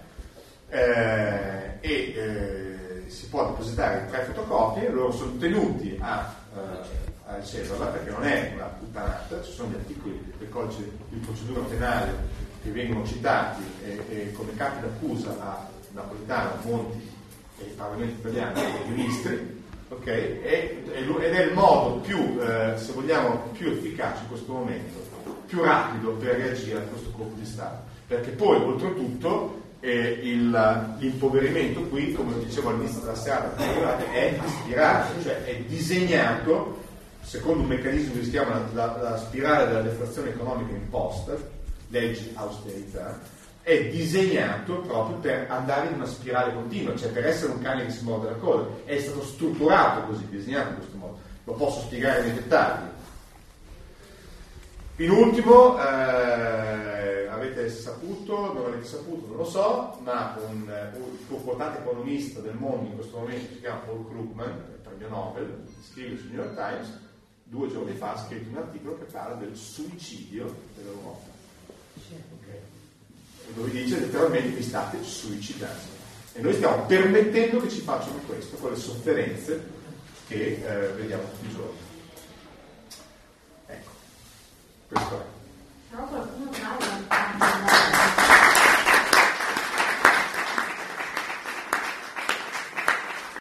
eh, e eh, si può depositare in tre fotocopie, loro sono tenuti a eh, a riceverla perché non è una puttanata, ci sono gli articoli del codice di procedura penale che vengono citati e, e come capi d'accusa a Napolitano, Monti e il Parlamento italiano e i ministri, ok? E, ed è il modo più, eh, se vogliamo, più efficace in questo momento, più rapido per reagire a questo colpo di Stato, perché poi oltretutto eh, il, l'impoverimento qui, come dicevo all'inizio della serata, è ispirato, cioè è disegnato secondo un meccanismo che si chiama la, la, la spirale della deflazione economica imposta, legge austerità, è disegnato proprio per andare in una spirale continua, cioè per essere un cane che si morde la coda. È stato strutturato così, disegnato in questo modo. Lo posso spiegare nei dettagli. In ultimo, eh, avete saputo, non avete saputo, non lo so, ma un, un più quotato economista del mondo in questo momento si chiama Paul Krugman, premio Nobel, scrive sul New York Times, due giorni fa ha scritto un articolo che parla del suicidio dell'Europa, okay. Dove dice letteralmente vi state suicidando e noi stiamo permettendo che ci facciano questo con le sofferenze che eh, vediamo tutti i giorni. Ecco, questo è. Però qualcuno